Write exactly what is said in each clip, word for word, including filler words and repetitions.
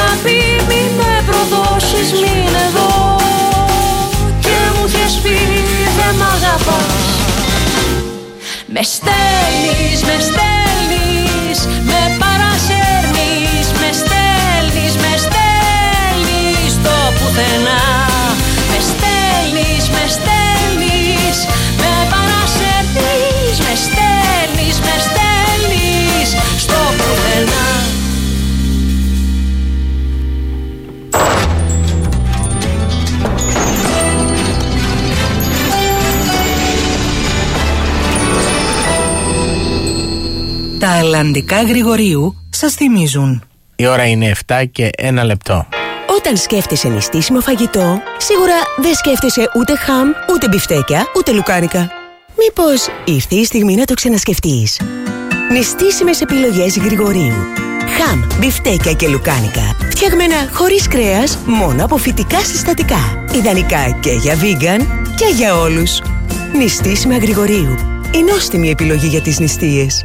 αγάπη μη με προδώσεις, μην εδώ. Και μου είχες πει δεν μ' αγαπάς. Με στέλνεις, με στέλνεις, με παρασέρνεις, με στέλνεις, με στέλνεις στο πουθενά. Με στέλνεις, με στέλνεις, με παρασέρνεις, με στέλνεις, με στέλνεις στο πουθενά. Τα αλλαντικά Γρηγορίου σας θυμίζουν. Η ώρα είναι επτά και ένα λεπτό. Όταν σκέφτεσαι νηστίσιμο φαγητό, σίγουρα δεν σκέφτεσαι ούτε χαμ, ούτε μπιφτέκια, ούτε λουκάνικα. Μήπως ήρθε η στιγμή να το ξανασκεφτείς? Νηστίσιμες επιλογές Γρηγορίου. Χαμ, μπιφτέκια και λουκάνικα. Φτιαγμένα χωρίς κρέας, μόνο από φυτικά συστατικά. Ιδανικά και για vegan και για όλους. Νηστίσιμα Γρηγορίου. Η νόστιμη επιλογή για τις νηστείες.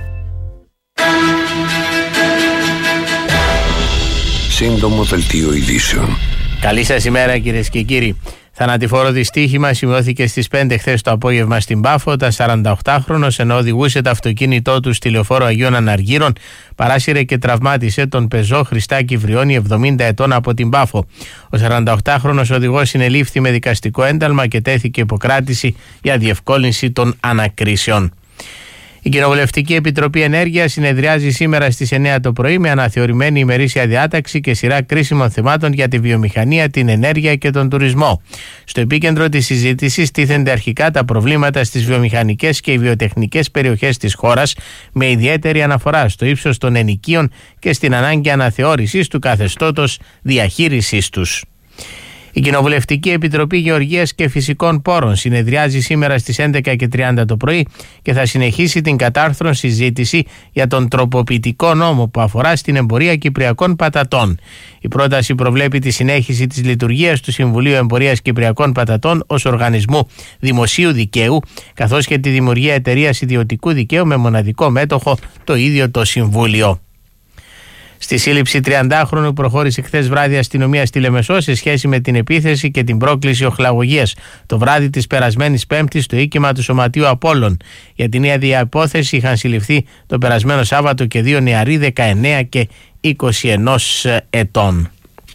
Σύντομο δελτίο ειδήσεων. Καλή σας ημέρα κυρίες και κύριοι. Θανατηφόρο δυστύχημα σημειώθηκε στις πέντε χθες το απόγευμα στην Πάφο, όταν σαρανταοκτάχρονος, ενώ οδηγούσε το αυτοκίνητό του στη λεωφόρο Αγίων Αναργύρων, παράσυρε και τραυμάτισε τον πεζό Χριστάκη Βριώνη, εβδομήντα ετών, από την Πάφο. Ο σαρανταοκτάχρονος οδηγός συνελήφθη με δικαστικό ένταλμα και τέθηκε υποκράτηση για διευκόλυνση των ανακρίσεων. Η Κοινοβουλευτική Επιτροπή Ενέργειας συνεδριάζει σήμερα στις εννιά το πρωί με αναθεωρημένη ημερήσια διάταξη και σειρά κρίσιμων θεμάτων για τη βιομηχανία, την ενέργεια και τον τουρισμό. Στο επίκεντρο της συζήτησης τίθενται αρχικά τα προβλήματα στις βιομηχανικές και βιοτεχνικές περιοχές της χώρας, με ιδιαίτερη αναφορά στο ύψος των ενοικίων και στην ανάγκη αναθεώρησης του καθεστώτος διαχείρισής τους. Η Κοινοβουλευτική Επιτροπή Γεωργίας και Φυσικών Πόρων συνεδριάζει σήμερα στις έντεκα και τριάντα το πρωί και θα συνεχίσει την κατάρθρον συζήτηση για τον τροποποιητικό νόμο που αφορά στην εμπορία κυπριακών πατατών. Η πρόταση προβλέπει τη συνέχιση της λειτουργίας του Συμβουλίου Εμπορίας Κυπριακών Πατατών ως οργανισμού δημοσίου δικαίου, καθώς και τη δημιουργία εταιρείας ιδιωτικού δικαίου με μοναδικό μέτοχο το ίδιο το Συμβούλιο. Στη σύλληψη τριαντάχρονου προχώρησε χθες βράδυ η αστυνομία στη Λεμεσό σε σχέση με την επίθεση και την πρόκληση οχλαγωγίας το βράδυ της περασμένης Πέμπτης στο οίκημα του Σωματείου Απόλλων. Για την ίδια υπόθεση είχαν συλληφθεί το περασμένο Σάββατο και δύο νεαροί δεκαεννέα και είκοσι ένα ετών.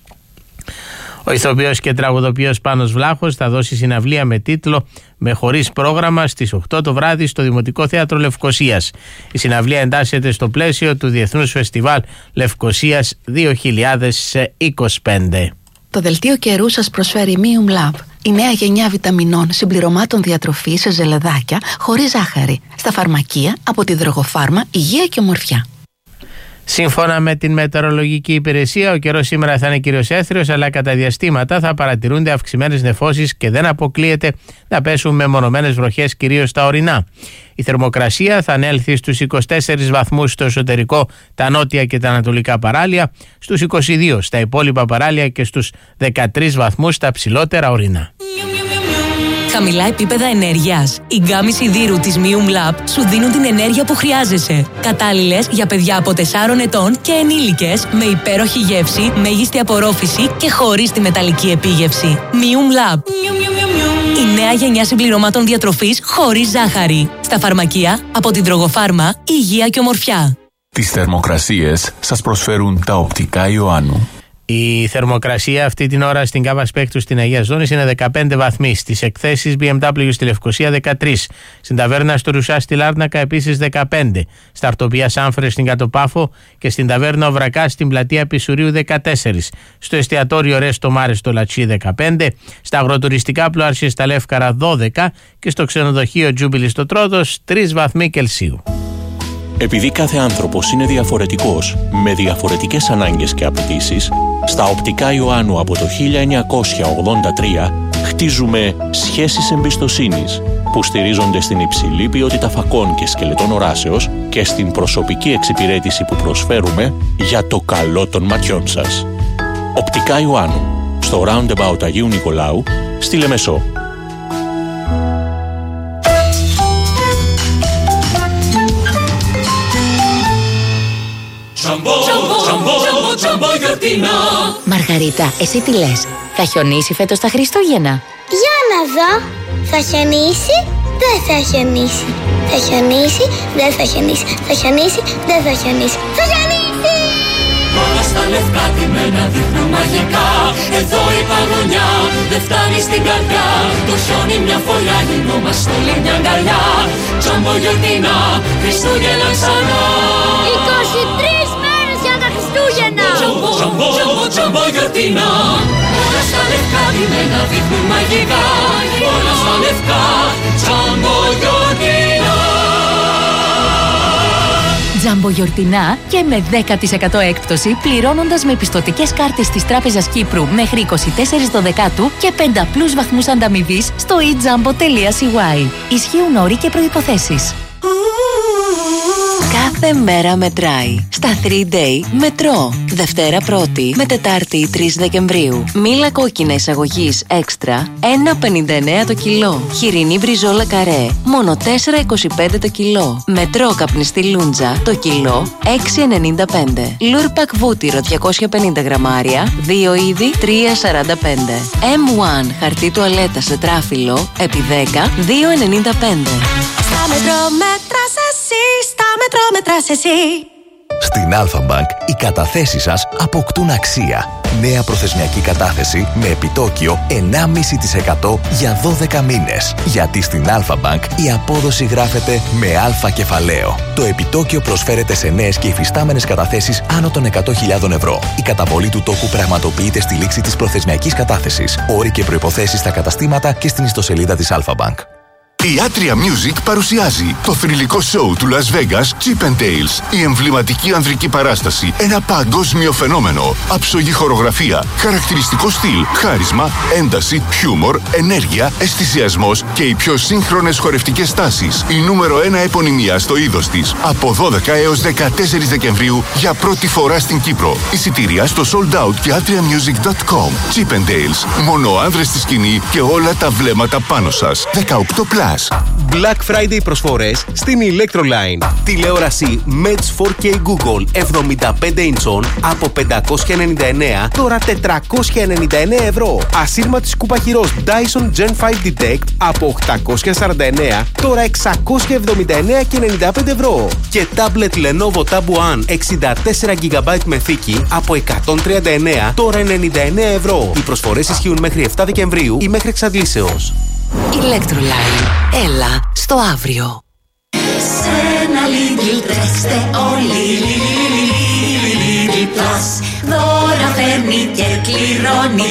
Ο ηθοποιός και τραγουδοποιός Πάνος Βλάχος θα δώσει συναυλία με τίτλο «Με χωρίς πρόγραμμα» στις οκτώ το βράδυ στο Δημοτικό Θέατρο Λευκωσίας. Η συναυλία εντάσσεται στο πλαίσιο του Διεθνούς Φεστιβάλ Λευκωσίας δύο χιλιάδες είκοσι πέντε. Το δελτίο καιρού σας προσφέρει Mium Lab, η νέα γενιά βιταμινών συμπληρωμάτων διατροφής σε ζελεδάκια χωρίς ζάχαρη. Στα φαρμακεία από τη Δρογοφάρμα, Υγεία και Ομορφιά. Σύμφωνα με την μετεωρολογική υπηρεσία, ο καιρός σήμερα θα είναι κυρίως έθριος, αλλά κατά διαστήματα θα παρατηρούνται αυξημένες νεφώσεις και δεν αποκλείεται να πέσουν μεμονωμένες βροχές κυρίως στα ορεινά. Η θερμοκρασία θα ανέλθει στους είκοσι τέσσερις βαθμούς στο εσωτερικό, τα νότια και τα ανατολικά παράλια, στους είκοσι δύο στα υπόλοιπα παράλια και στους δεκατρείς βαθμούς στα ψηλότερα ορεινά. Χαμηλά επίπεδα ενέργειας. Οι γκάμοι σιδήρου της Mium Lab σου δίνουν την ενέργεια που χρειάζεσαι. Κατάλληλες για παιδιά από τεσσάρων ετών και ενήλικες, με υπέροχη γεύση, μέγιστη απορρόφηση και χωρίς τη μεταλλική επίγευση. Mium Lab. Η νέα γενιά συμπληρωμάτων διατροφής χωρίς ζάχαρη. Στα φαρμακεία από την Δρογοφάρμα, Υγεία και Ομορφιά. Τις θερμοκρασίες σας προσφέρουν τα οπτικά Ιωάννου. Η θερμοκρασία αυτή την ώρα στην Κάβα Σπέκτου στην Αγία Ζώνης είναι δεκαπέντε βαθμοί. Στις εκθέσεις μπι εμ ντάμπλιου στη Λευκωσία δεκατρείς. Στην ταβέρνα στο Ρουσά στη Λάρνακα επίσης δεκαπέντε. Στα Αρτοπία Σάμφρες στην Κατοπάφο και στην ταβέρνα Ο Βρακάς στην πλατεία Πισουρίου δεκατέσσερις. Στο εστιατόριο Ρέστο Μάρε στο Λατσί δεκαπέντε. Στα αγροτουριστικά πλοάρσια στα Λεύκαρα δώδεκα. Και στο ξενοδοχείο Τζούμπιλι στο Τρόδος τρεις βαθμοί Κελσίου. Επειδή κάθε άνθρωπος είναι διαφορετικός, με διαφορετικές ανάγκες και απαιτήσεις, στα οπτικά Ιωάννου από το χίλια εννιακόσια ογδόντα τρία χτίζουμε σχέσεις εμπιστοσύνης που στηρίζονται στην υψηλή ποιότητα φακών και σκελετών οράσεως και στην προσωπική εξυπηρέτηση που προσφέρουμε για το καλό των ματιών σας. Οπτικά Ιωάννου, στο Roundabout Αγίου Νικολάου, στη Λεμεσό. Jumbo, jumbo, jumbo, jumbo, your γιορτινά. Μαργαρίτα, εσύ τι λες? Θα χιονίσει φέτος τα Χριστούγεννα? Για να δω. Θα χιονίσει, δεν θα χιονίσει. Θα χιονίσει, δεν θα χιονίσει. Θα χιονίσει, δεν θα χιονίσει. Θα χιονίσει! Όλα στα λευκά τιμένα δείχνουν μαγικά. Εδώ η παγωνιά δεν φτάνει στην καρδιά. Το χιόνι μια φωλιά, γινόμαστε όλοι μια αγκαλιά. Τζάμπο γιορτινά, Χριστούγεννα ξανά. είκοσι τρεις μέρες για τα Χριστούγεννα. Τζάμπο, τζάμπο, τζάμπο, τζάμπο γιορτινά. Όλα στα λευκά τιμένα δείχνουν μαγικά. Όλα στα λευκά, τζάμπο γιορτινά. Τζάμπο γιορτινά και με δέκα τοις εκατό έκπτωση πληρώνοντας με πιστωτικές κάρτες της Τράπεζας Κύπρου μέχρι είκοσι τέσσερις Δωδεκάτου και πενταπλούς βαθμούς ανταμοιβής στο e jambo τελεία c y. Ισχύουν όροι και προϋποθέσεις. Κάθε μέρα μετράει. Στα θρι Day μετρό. Δευτέρα πρώτη με Τετάρτη τρεις Δεκεμβρίου. Μήλα κόκκινα εισαγωγής έξτρα ένα πενήντα εννέα το κιλό. Χοιρινή μπριζόλα καρέ μόνο τέσσερα είκοσι πέντε το κιλό. Μετρό καπνιστή λούντζα το κιλό έξι ενενήντα πέντε. Λούρπακ βούτυρο διακόσια πενήντα γραμμάρια δύο είδη τρία σαράντα πέντε. εμ ουάν χαρτί τουαλέτας τετράφυλλο επί δέκα δύο ενενήντα πέντε. Στα μετρό μέτρας εσύ, στα μετρό μετράς εσύ. Στην Αλφα-Bank οι καταθέσεις σας αποκτούν αξία. Νέα προθεσμιακή κατάθεση με επιτόκιο εννιά κόμμα πέντε τοις εκατό για δώδεκα μήνες. Γιατί στην Αλφα-Bank η απόδοση γράφεται με αλφα κεφαλαίο. Το επιτόκιο προσφέρεται σε νέες και υφιστάμενες καταθέσεις άνω των εκατό χιλιάδων ευρώ. Η καταβολή του τόκου πραγματοποιείται στη λήξη της προθεσμιακής κατάθεσης. Όροι και προϋποθέσεις στα καταστήματα και στην ιστοσελίδα της Αλφα-Bank. Η Atria Music παρουσιάζει το θρυλικό σόου του Las Vegas Chip and Dale. Η εμβληματική ανδρική παράσταση. Ένα παγκόσμιο φαινόμενο. Αψογή χορογραφία, χαρακτηριστικό στυλ, χάρισμα, ένταση, χιούμορ, ενέργεια, αισθησιασμός και οι πιο σύγχρονες χορευτικές τάσεις. Η νούμερο ένα επωνυμία στο είδος της. Από δώδεκα έως δεκατέσσερις Δεκεμβρίου για πρώτη φορά στην Κύπρο. Εισιτήρια στο sold out και atria music τελεία com. Chip and Dale. Μόνο άνδρες στη σκηνή και όλα τα βλέμματα πάνω σας. δεκαοκτώ πλας. Black Friday προσφορές στην Electroline. Τηλεόραση Mets φορ κέι Google εβδομήντα πέντε ιντσών από πεντακόσια ενενήντα εννέα, τώρα τετρακόσια ενενήντα εννέα ευρώ. Ασύρματη σκούπα χειρός Dyson Gen πέντε Detect από οκτακόσια σαράντα εννέα, τώρα εξακόσια εβδομήντα εννέα και ενενήντα πέντε ευρώ. Και tablet Lenovo Tab One εξήντα τέσσερα τζι μπι με θήκη από εκατόν τριάντα εννέα, τώρα ενενήντα εννέα ευρώ. Οι προσφορές ισχύουν μέχρι επτά Δεκεμβρίου ή μέχρι εξαντλήσεως. Electroline. Έλα στο αύριο. Σε ένα Lidl τρέξτε όλοι. Lidl Plus. Δώρα φέρνει και κληρώνει.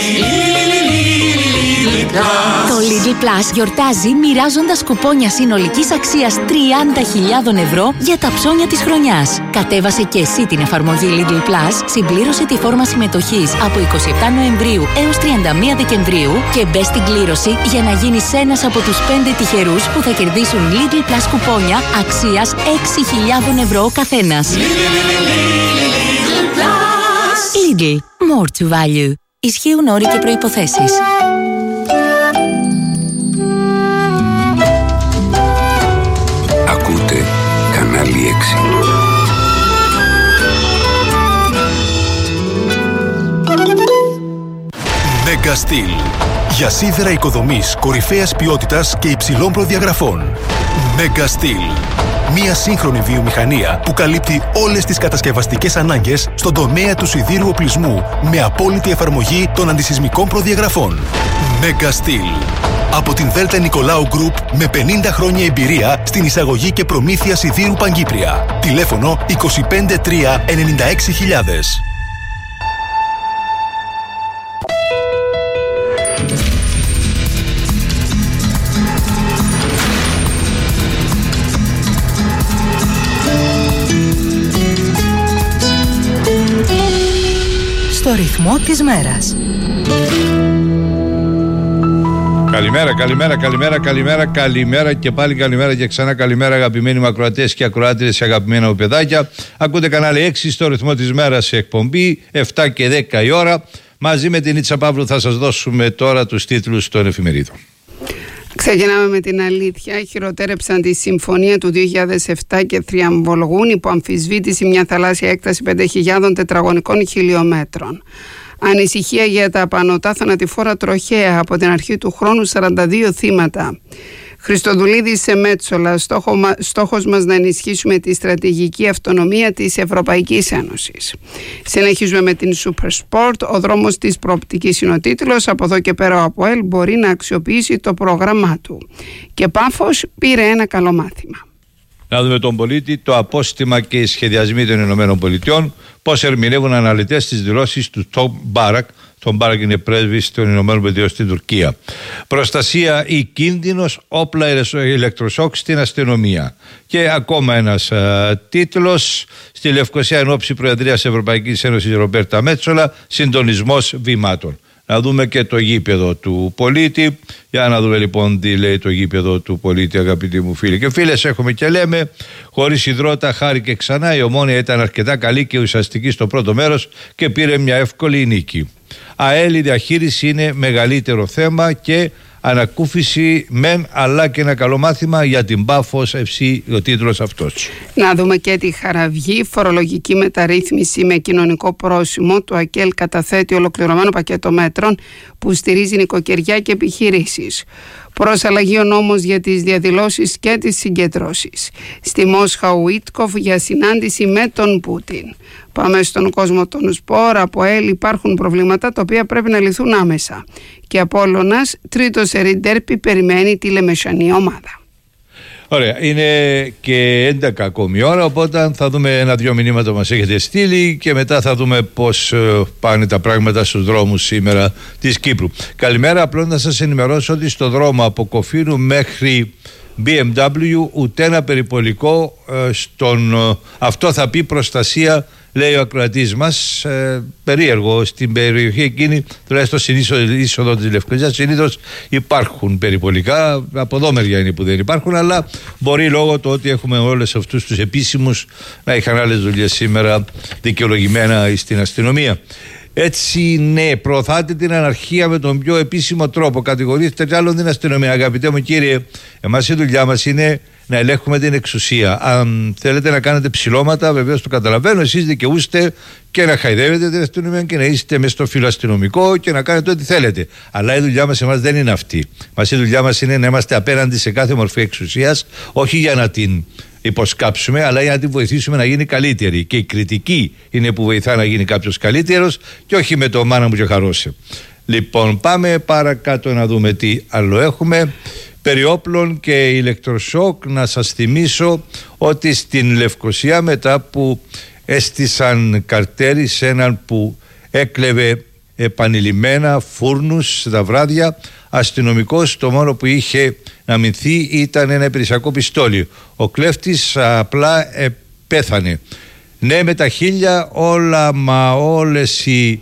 Το Lidl Plus γιορτάζει μοιράζοντας κουπόνια συνολικής αξίας τριάντα χιλιάδες ευρώ για τα ψώνια της χρονιάς. Κατέβασε και εσύ την εφαρμογή Lidl Plus, συμπλήρωσε τη φόρμα συμμετοχής από εικοστή εβδόμη Νοεμβρίου έως τριάντα μία Δεκεμβρίου και μπες στην κλήρωση για να γίνεις ένας από τους πέντε τυχερούς που θα κερδίσουν Lidl Plus κουπόνια αξίας έξι χιλιάδες ευρώ ο καθένας. Lidl. More to value. Ισχύουν όροι και προϋποθέσεις. Ακούτε κανάλι έξι. Mega Steel. Για σίδερα οικοδομής κορυφαίας ποιότητας και υψηλών προδιαγραφών. Mega Steel. Μία σύγχρονη βιομηχανία που καλύπτει όλες τις κατασκευαστικές ανάγκες στον τομέα του σιδήρου οπλισμού με απόλυτη εφαρμογή των αντισυσμικών προδιαγραφών. Mega Steel. Από την Δέλτα Νικολάου Group με πενήντα χρόνια εμπειρία στην εισαγωγή και προμήθεια σιδήρου Παγκύπρια. Τηλέφωνο είκοσι πέντε τρία ενενήντα έξι χιλιάδες. Στο ρυθμό της μέρας. Καλημέρα, καλημέρα, καλημέρα, καλημέρα, καλημέρα και πάλι καλημέρα και ξανά καλημέρα αγαπημένοι μου ακροατές και ακροάτριες, αγαπημένα μου παιδάκια. Ακούτε κανάλι έξι στο ρυθμό της μέρας σε εκπομπή, επτά και δέκα η ώρα. Μαζί με την Ίτσα Παύλου θα σας δώσουμε τώρα τους τίτλους των εφημερίδων. Ξεκινάμε με την αλήθεια. Χειροτέρεψαν τη συμφωνία του δύο χιλιάδες επτά και θριαμβολογούν υπό αμφισβήτηση μια θαλάσσια έκταση πέντε χιλιάδων τετραγωνικών χιλιόμετρων. Ανησυχία για τα απανωτά θανατηφόρα τροχαία, από την αρχή του χρόνου σαράντα δύο θύματα. Χριστοδουλίδης σε Μέτσολα, στόχο, στόχος μας να ενισχύσουμε τη στρατηγική αυτονομία της Ευρωπαϊκής Ένωσης. Συνεχίζουμε με την Super Sport. Ο δρόμος της προοπτικής είναι ο τίτλος. Από εδώ και πέρα ο ΑΠΟΕΛ μπορεί να αξιοποιήσει το πρόγραμμά του. Και Πάφος πήρε ένα καλό μάθημα. Να δούμε τον πολίτη, το απόστημα και οι σχεδιασμοί των Ηνωμένων Πολιτειών, πώς ερμηνεύουν αναλυτές τις δηλώσεις του Τόμ Μπάρακ. Τον Μπάρακ είναι πρέσβης των Ηνωμένων Πολιτειών στην Τουρκία. Προστασία ή κίνδυνος, όπλα ηλεκτροσόκ στην αστυνομία. Και ακόμα ένας α, τίτλος, στη Λευκοσία εν ώψη Προεδρίας Ευρωπαϊκής Ένωσης Ρομπέρτα Μέτσολα, συντονισμός βημάτων. Να δούμε και το γήπεδο του πολίτη. Για να δούμε λοιπόν τι λέει το γήπεδο του πολίτη, αγαπητοί μου φίλοι και φίλες. Έχουμε και λέμε, χωρίς υδρότα χάρηκε ξανά. Η Ομόνοια ήταν αρκετά καλή και ουσιαστική στο πρώτο μέρος και πήρε μια εύκολη νίκη. ΑΕΛ, η διαχείριση είναι μεγαλύτερο θέμα και ανακούφιση μεν, αλλά και ένα καλό μάθημα για την Πάφος εφ σι, ο τίτλος αυτός. Να δούμε και τη Χαραυγή. Φορολογική μεταρρύθμιση με κοινωνικό πρόσημο. Το ΑΚΕΛ καταθέτει ολοκληρωμένο πακέτο μέτρων που στηρίζει νοικοκυριά και επιχειρήσεις. Προς αλλαγή ο νόμος για τις διαδηλώσεις και τις συγκεντρώσεις. Στη Μόσχα ο Βίτκοφ για συνάντηση με τον Πούτιν. Πάμε στον κόσμο των σπορ. Από ΕΛ υπάρχουν προβλήματα τα οποία πρέπει να λυθούν άμεσα. Και Απόλλωνας, τρίτο σερί ντέρπι, περιμένει τη λεμεσανή ομάδα. Ωραία, είναι και έντεκα ακόμη ώρα, οπότε θα δούμε ένα-δυο μηνύματα που μας έχετε στείλει και μετά θα δούμε πώς πάνε τα πράγματα στους δρόμους σήμερα της Κύπρου. Καλημέρα, απλώς να σας ενημερώσω ότι στο δρόμο από Κοφίνου μέχρι μπι εμ ντάμπλιου ούτε ένα περιπολικό στον, αυτό θα πει προστασία, λέει ο ακροατής μας. Ε, περίεργο, στην περιοχή εκείνη, τουλάχιστον στην είσοδο της Λευκοσίας, συνήθως υπάρχουν περιπολικά. Από εδώ μεριά είναι που δεν υπάρχουν, αλλά μπορεί λόγω του ότι έχουμε όλες αυτούς τους επίσημους να είχαν άλλες δουλειές σήμερα δικαιολογημένα στην αστυνομία. Έτσι, ναι, προωθάτε την αναρχία με τον πιο επίσημο τρόπο. Κατηγορήστε κι άλλον την αστυνομία. Αγαπητέ μου κύριε, εμάς η δουλειά μας είναι να ελέγχουμε την εξουσία. Αν θέλετε να κάνετε ψηλώματα, βεβαίως το καταλαβαίνω, εσείς δικαιούστε και να χαϊδεύετε την αστυνομία και να είστε μες στο φιλοαστυνομικό και να κάνετε ό,τι θέλετε. Αλλά η δουλειά μας εμάς δεν είναι αυτή. Μας η δουλειά μας είναι να είμαστε απέναντι σε κάθε μορφή εξουσίας, όχι για να την υποσκάψουμε, αλλά για να την βοηθήσουμε να γίνει καλύτερη. Και η κριτική είναι που βοηθά να γίνει κάποιος καλύτερος και όχι με το μάνα μου και χαρώσε. Λοιπόν, πάμε παρακάτω να δούμε τι άλλο έχουμε. Περί όπλων και ηλεκτροσόκ, να σας θυμίσω ότι στην Λευκοσία, μετά που έστησαν καρτέρι σε έναν που έκλεβε επανειλημμένα φούρνους τα βράδια, αστυνομικός, το μόνο που είχε να μηνθεί ήταν ένα υπηρεσιακό πιστόλι. Ο κλέφτης απλά ε, πέθανε. Ναι, με τα χίλια όλα, μα όλες οι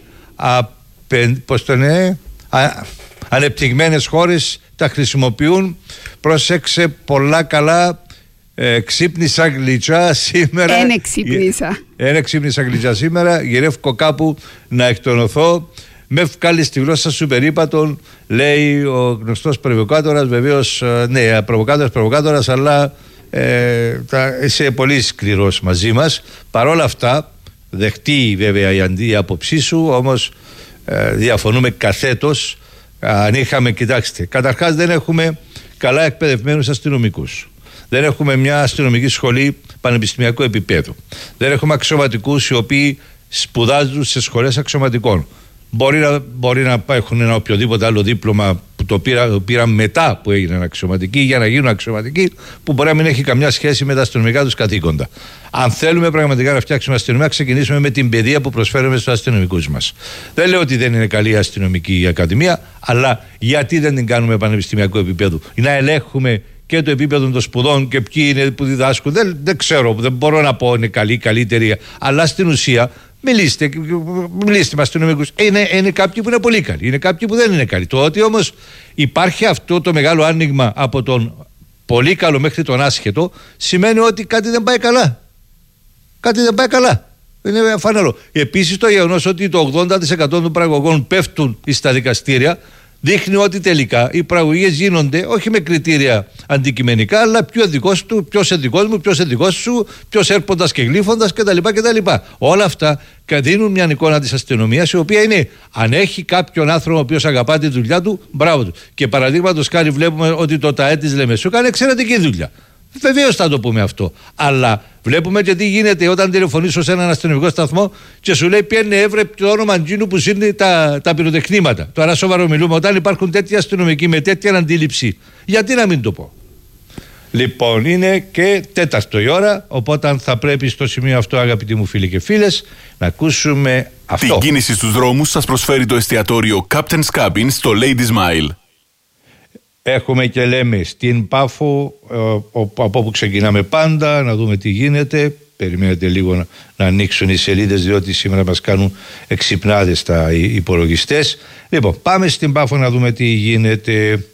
απε, πώς το ναι, α, ανεπτυγμένες χώρες τα χρησιμοποιούν. Πρόσεξε πολλά καλά. Ε, ξύπνησα γλυτσά σήμερα. Ένε ξύπνησα. Ένε ξύπνησα γλυτσά σήμερα. Γυρεύω κάπου να εκτονωθώ. Με βγάλει στη γλώσσα σου περίπατον, λέει ο γνωστός προβοκάτορας. Βεβαίως, ναι, προβοκάτορας, προβοκάτορας, αλλά ε, τα, είσαι πολύ σκληρός μαζί μας. Παρόλα αυτά, δεχτεί βέβαια η αντί άποψή σου, όμως ε, διαφωνούμε καθέτος. Αν είχαμε, κοιτάξτε, καταρχάς δεν έχουμε καλά εκπαιδευμένους αστυνομικούς. Δεν έχουμε μια αστυνομική σχολή πανεπιστημιακού επίπεδου. Δεν έχουμε αξιωματικούς οι οποίοι σπουδάζουν σε σχολές αξιωματικών. Μπορεί να, μπορεί να έχουν ένα οποιοδήποτε άλλο δίπλωμα που το πήραν πήρα μετά που έγιναν αξιωματικοί για να γίνουν αξιωματικοί, που μπορεί να μην έχει καμιά σχέση με τα αστυνομικά τους καθήκοντα. Αν θέλουμε πραγματικά να φτιάξουμε αστυνομία, ξεκινήσουμε με την παιδεία που προσφέρουμε στους αστυνομικούς μας. Δεν λέω ότι δεν είναι καλή η αστυνομική ακαδημία, αλλά γιατί δεν την κάνουμε πανεπιστημιακού επίπεδου? Να ελέγχουμε και το επίπεδο των σπουδών και ποιοι είναι που διδάσκουν. Δεν, δεν ξέρω, δεν μπορώ να πω είναι καλή, καλύτερη, αλλά στην ουσία. Μιλήστε, μιλήστε με αστυνομικούς. Είναι, είναι κάποιοι που είναι πολύ καλοί, είναι κάποιοι που δεν είναι καλοί. Το ότι όμως υπάρχει αυτό το μεγάλο άνοιγμα από τον πολύ καλό μέχρι τον άσχετο, σημαίνει ότι κάτι δεν πάει καλά. Κάτι δεν πάει καλά. Είναι φανερό. Επίσης το γεγονός ότι το ογδόντα τοις εκατό των πραγωγών πέφτουν στα δικαστήρια Δείχνει ότι τελικά οι πραγωγίες γίνονται όχι με κριτήρια αντικειμενικά, αλλά ποιο δικός του, ποιος είναι δικός μου, ποιος είναι δικός σου, ποιος έρποντας και γλύφοντας κτλ. κτλ. Όλα αυτά δίνουν μια εικόνα της αστυνομίας, η οποία είναι, αν έχει κάποιον άνθρωπο ο οποίος αγαπά τη δουλειά του, μπράβο του. Και παραδείγματος χάρη βλέπουμε ότι το ΤΑΕ της Λεμεσού κάνει εξαιρετική δουλειά. Βεβαίως θα το πούμε αυτό. Αλλά βλέπουμε και τι γίνεται όταν τηλεφωνήσω σε έναν αστυνομικό σταθμό και σου λέει πιένε έβρε το όνομα Τζίνου που σύρνει τα, τα πυροτεχνήματα. Τώρα σοβαρό μιλούμε, όταν υπάρχουν τέτοιοι αστυνομικοί με τέτοια αντίληψη, γιατί να μην το πω. Λοιπόν, είναι και τέταρτο η ώρα, οπότε θα πρέπει στο σημείο αυτό, αγαπητοί μου φίλοι και φίλες, να ακούσουμε αυτό. Την κίνηση στους δρόμους σας προσφέρει το εστιατόριο Captain's Cabin στο Lady Smile. Έχουμε και λέμε στην Πάφο, ε, από όπου ξεκινάμε πάντα, να δούμε τι γίνεται. Περιμένετε λίγο να, να ανοίξουν οι σελίδες, διότι σήμερα μας κάνουν εξυπνάδες τα υπολογιστές. Λοιπόν, πάμε στην Πάφο να δούμε τι γίνεται.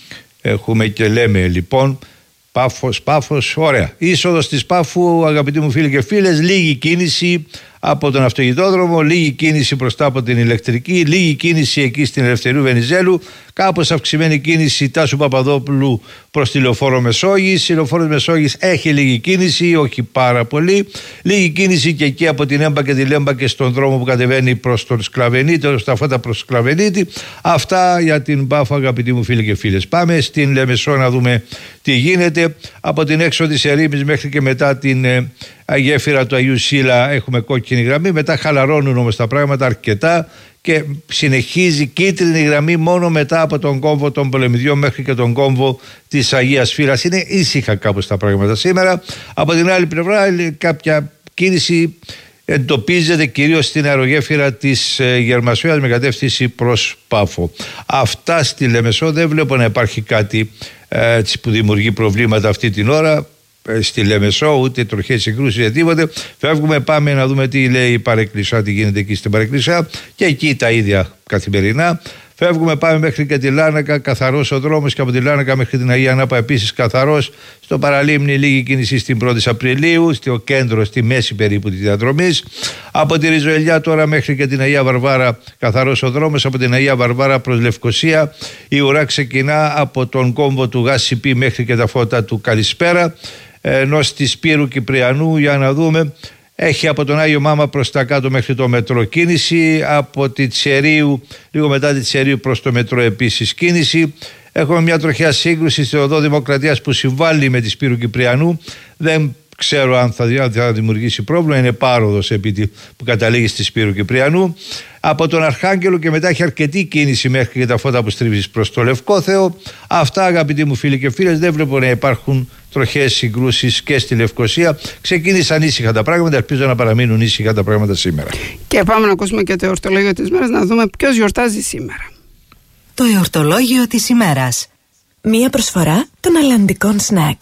Έχουμε και λέμε λοιπόν, Πάφος, Πάφος, ωραία. Είσοδος της Πάφου, αγαπητοί μου φίλοι και φίλες, λίγη κίνηση από τον αυτοκινητόδρομο, λίγη κίνηση μπροστά από την ηλεκτρική, λίγη κίνηση εκεί στην Ελευθερίου Βενιζέλου, κάπως αυξημένη κίνηση Τάσου Παπαδόπουλου προς τη Λεωφόρο Μεσόγης. Η Λεωφόρος Μεσόγης έχει λίγη κίνηση, όχι πάρα πολύ. Λίγη κίνηση και εκεί από την Έμπα και τη Λέμπα και στον δρόμο που κατεβαίνει προς τον Σκλαβενίτη, προς τα φώτα προς τον Σκλαβενίτη. Αυτά για την Πάφο, αγαπητοί μου φίλοι και φίλες. Πάμε στην Λεμεσό να δούμε τι γίνεται. Από την έξω της Ερήμης μέχρι και μετά την ε, γέφυρα του Αγίου Σίλα έχουμε κόκκινη γραμμή, μετά χαλαρώνουν όμως τα πράγματα αρκετά και συνεχίζει κίτρινη γραμμή μόνο μετά από τον κόμβο των Πολεμιδιών μέχρι και τον κόμβο της Αγίας Φύλας. Είναι ήσυχα κάπως τα πράγματα σήμερα. Από την άλλη πλευρά κάποια κίνηση εντοπίζεται κυρίως στην αερογέφυρα της ε, Γερμασίας με κατεύθυνση προς Πάφο. Αυτά στη Λεμεσό, δεν βλέπω να υπάρχει κάτι ε, που δημιουργεί προβλήματα αυτή την ώρα στη Λεμεσό, ούτε τροχές συγκρούσεις ούτε τίποτε. Φεύγουμε, πάμε να δούμε τι λέει η Παρεκκλησιά, τι γίνεται εκεί στην Παρεκκλησιά, και εκεί τα ίδια καθημερινά. Φεύγουμε, πάμε μέχρι και τη Λάρνακα, καθαρός ο δρόμος, και από τη Λάρνακα μέχρι την Αγία Νάπα επίσης καθαρός. Στο Παραλίμνη λίγη κίνηση στην πρώτη Απριλίου, στο κέντρο, στη μέση περίπου της διαδρομής. Από τη Ριζοελιά τώρα μέχρι και την Αγία Βαρβάρα καθαρός ο δρόμος. Από την Αγία Βαρβάρα προς Λευκοσία η ουρά ξεκινά από τον κόμβο του Γάσιπη μέχρι και τα φώτα του Καλησπέρα. Ενώ στη Σπύρου Κυπριανού, για να δούμε, έχει από τον Άγιο Μάμα προς τα κάτω μέχρι το μετρό κίνηση. Από τη Τσερίου, λίγο μετά τη Τσερίου προς το μετρό επίσης κίνηση. Έχουμε μια τροχιά σύγκρουση στη οδό Δημοκρατίας που συμβάλλει με τη Σπύρου Κυπριανού. Δεν ξέρω αν θα, θα δημιουργήσει πρόβλημα. Είναι πάροδος επί που καταλήγει στη Σπύρου Κυπριανού. Από τον Αρχάγγελο και μετά έχει αρκετή κίνηση μέχρι και τα φώτα που στρίβεις προς το Λευκόθεο. Αυτά, αγαπητοί μου φίλοι και φίλες, δεν βλέπω να υπάρχουν τροχές συγκρούσεις και στη Λευκοσία. Ξεκίνησαν ήσυχα τα πράγματα, ελπίζω να παραμείνουν ήσυχα τα πράγματα σήμερα. Και πάμε να ακούσουμε και το εορτολόγιο της μέρας, να δούμε ποιος γιορτάζει σήμερα. Το εορτολόγιο της ημέρας. Μία προσφορά των αλλαντικών σνακ.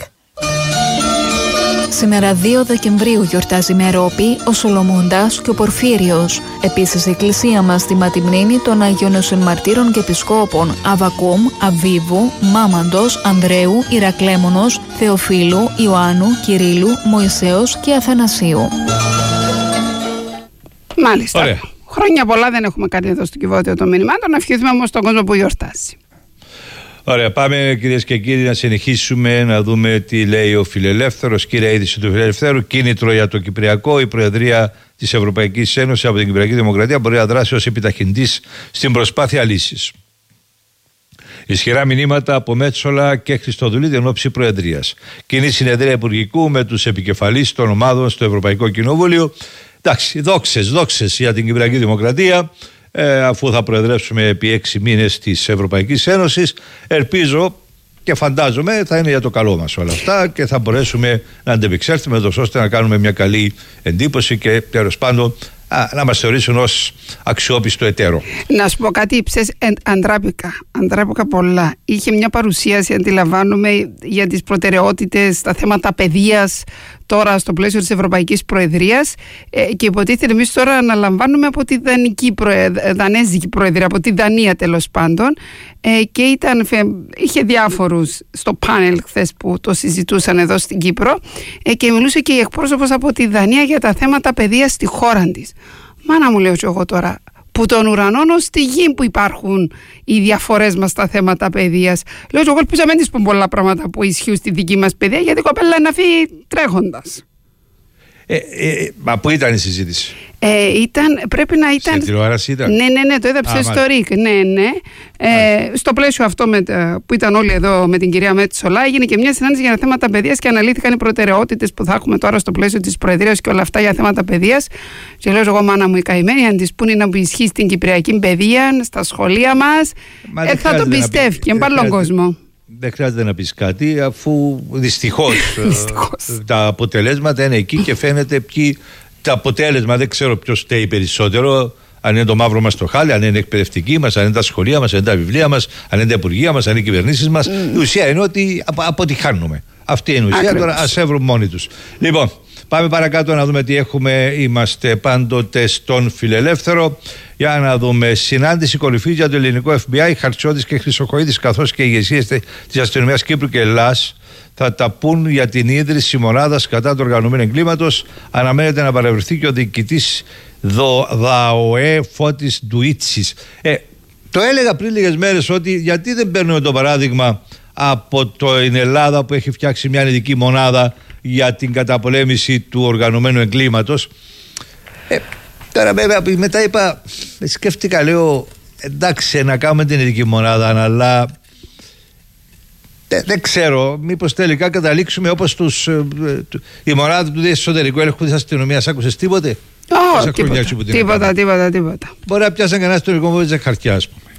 Σήμερα δύο Δεκεμβρίου γιορτάζει με ρόπι ο Σολομώντας και ο Πορφύριος. Επίσης η εκκλησία μας τιμά τη μνήμη των Αγίων Μαρτύρων και Επισκόπων Αβακούμ, Αβίβου, Μάμαντος, Ανδρέου, Ηρακλέμονος, Θεοφίλου, Ιωάννου, Κυρίλου, Μωυσέως και Αθανασίου. Μάλιστα. Ωραία. Χρόνια πολλά, δεν έχουμε κάτι εδώ στο Κιβώτιο των μηνυμάτων. Να ευχηθούμε όμως τον κόσμο που γιορτάσει. Ωραία, πάμε κυρίες και κύριοι να συνεχίσουμε να δούμε τι λέει ο Φιλελεύθερος. Κύρια είδηση του Φιλελευθέρου: κίνητρο για το Κυπριακό. Η Προεδρία της Ευρωπαϊκής Ένωσης από την Κυπριακή Δημοκρατία μπορεί να δράσει ως επιταχυντής στην προσπάθεια λύσης. Ισχυρά μηνύματα από Μέτσολα και Χριστοδουλίδη εν ώψη Προεδρίας. Κοινή συνεδρία Υπουργικού με τους επικεφαλείς των ομάδων στο Ευρωπαϊκό Κοινοβούλιο. Εντάξει, δόξες, δόξες για την Κυπριακή Δημοκρατία. Ε, αφού θα προεδρεύσουμε επί έξι μήνες της Ευρωπαϊκής Ένωσης, ελπίζω και φαντάζομαι θα είναι για το καλό μας όλα αυτά και θα μπορέσουμε να αντεπεξέλθουμε τόσο ώστε να κάνουμε μια καλή εντύπωση και τέλος πάντων α, να μας θεωρήσουν ως αξιόπιστο εταίρο. Να σου πω κάτι, ψες, αντράπηκα, αντράπηκα πολλά. Είχε μια παρουσίαση, αντιλαμβάνομαι, για τις προτεραιότητες στα θέματα παιδείας τώρα στο πλαίσιο της Ευρωπαϊκής Προεδρίας ε, και υποτίθεται εμείς τώρα αναλαμβάνουμε από τη Δανική προε... Δανέζικη Προεδρία, από τη Δανία τέλος πάντων, ε, και ήταν, είχε διάφορους στο πάνελ χθες που το συζητούσαν εδώ στην Κύπρο, ε, και μιλούσε και η εκπρόσωπος από τη Δανία για τα θέματα παιδείας στη χώρα της. Μάνα μου, λέω και εγώ τώρα, που τον ουρανό ως τη γη που υπάρχουν οι διαφορές μας στα θέματα παιδείας. Λέω εγώ ελπίζω να μην της πω πολλά πράγματα που ισχύουν στη δική μας παιδεία, γιατί η κοπέλα να φύγει τρέχοντας. Ε, ε, μα πού ήταν η συζήτηση? Ε, ήταν, πρέπει να ήταν. Σε τηλεόραση ήταν? Ναι, ναι, ναι, το έδαψε στο ΡΙΚ. Ναι, ναι. Ε, στο πλαίσιο αυτό με, που ήταν όλοι εδώ με την κυρία Μέτσολα, έγινε και μια συνάντηση για θέματα παιδείας και αναλύθηκαν οι προτεραιότητες που θα έχουμε τώρα στο πλαίσιο της Προεδρίας και όλα αυτά για θέματα παιδείας. Και λέω εγώ, μάνα μου, η καημένη, αν της πούνε να που ισχύει στην κυπριακή παιδεία, στα σχολεία μας, ε, θα το πιστεύει και με άλλον κόσμο. Δεν χρειάζεται να πεις κάτι, αφού δυστυχώς τα αποτελέσματα είναι εκεί και φαίνεται ποιοι. Το αποτέλεσμα δεν ξέρω ποιος φταίει περισσότερο. Αν είναι το μαύρο μας το χάλι, αν είναι η εκπαιδευτική μας, αν είναι τα σχολεία μας, αν είναι τα βιβλία μας, αν είναι τα υπουργεία μας, αν είναι οι κυβερνήσεις μας. Mm. Η ουσία είναι ότι απο, αποτυχάνουμε. Αυτή είναι η ουσία. Ακριβώς. Τώρα ας έβρουν μόνοι τους. Λοιπόν, πάμε παρακάτω να δούμε τι έχουμε. Είμαστε πάντοτε στον Φιλελεύθερο. Για να δούμε. Συνάντηση κορυφή για το ελληνικό εφ μπι άι, Χαρτσιώτης και Χρυσοχοΐδης, καθώς και οι ηγεσίες της αστυνομίας Κύπρου και Ελλάς θα τα πούν για την ίδρυση μονάδας κατά του οργανωμένου εγκλήματος. Αναμένεται να παρευρεθεί και ο διοικητής ΔΑΟΕ Φώτης Ντουίτσης. Ε, το έλεγα πριν λίγες μέρες ότι γιατί δεν παίρνουμε το παράδειγμα από την Ελλάδα που έχει φτιάξει μια ειδική μονάδα για την καταπολέμηση του οργανωμένου εγκλήματος. Ε, τώρα βέβαια μετά είπα, σκέφτηκα, λέω εντάξει να κάνουμε την ειδική μονάδα, αλλά δεν, δεν ξέρω, μήπως τελικά καταλήξουμε όπως τους, η μονάδα του εσωτερικού έλεγχου της αστυνομίας. Άκουσες τίποτε? Oh, τίποτα, τίποτα, τίποτα, τίποτα. Μπορεί να πιάσαν κανένα αστυνομικό μόλις χαρτιά, ας πούμε.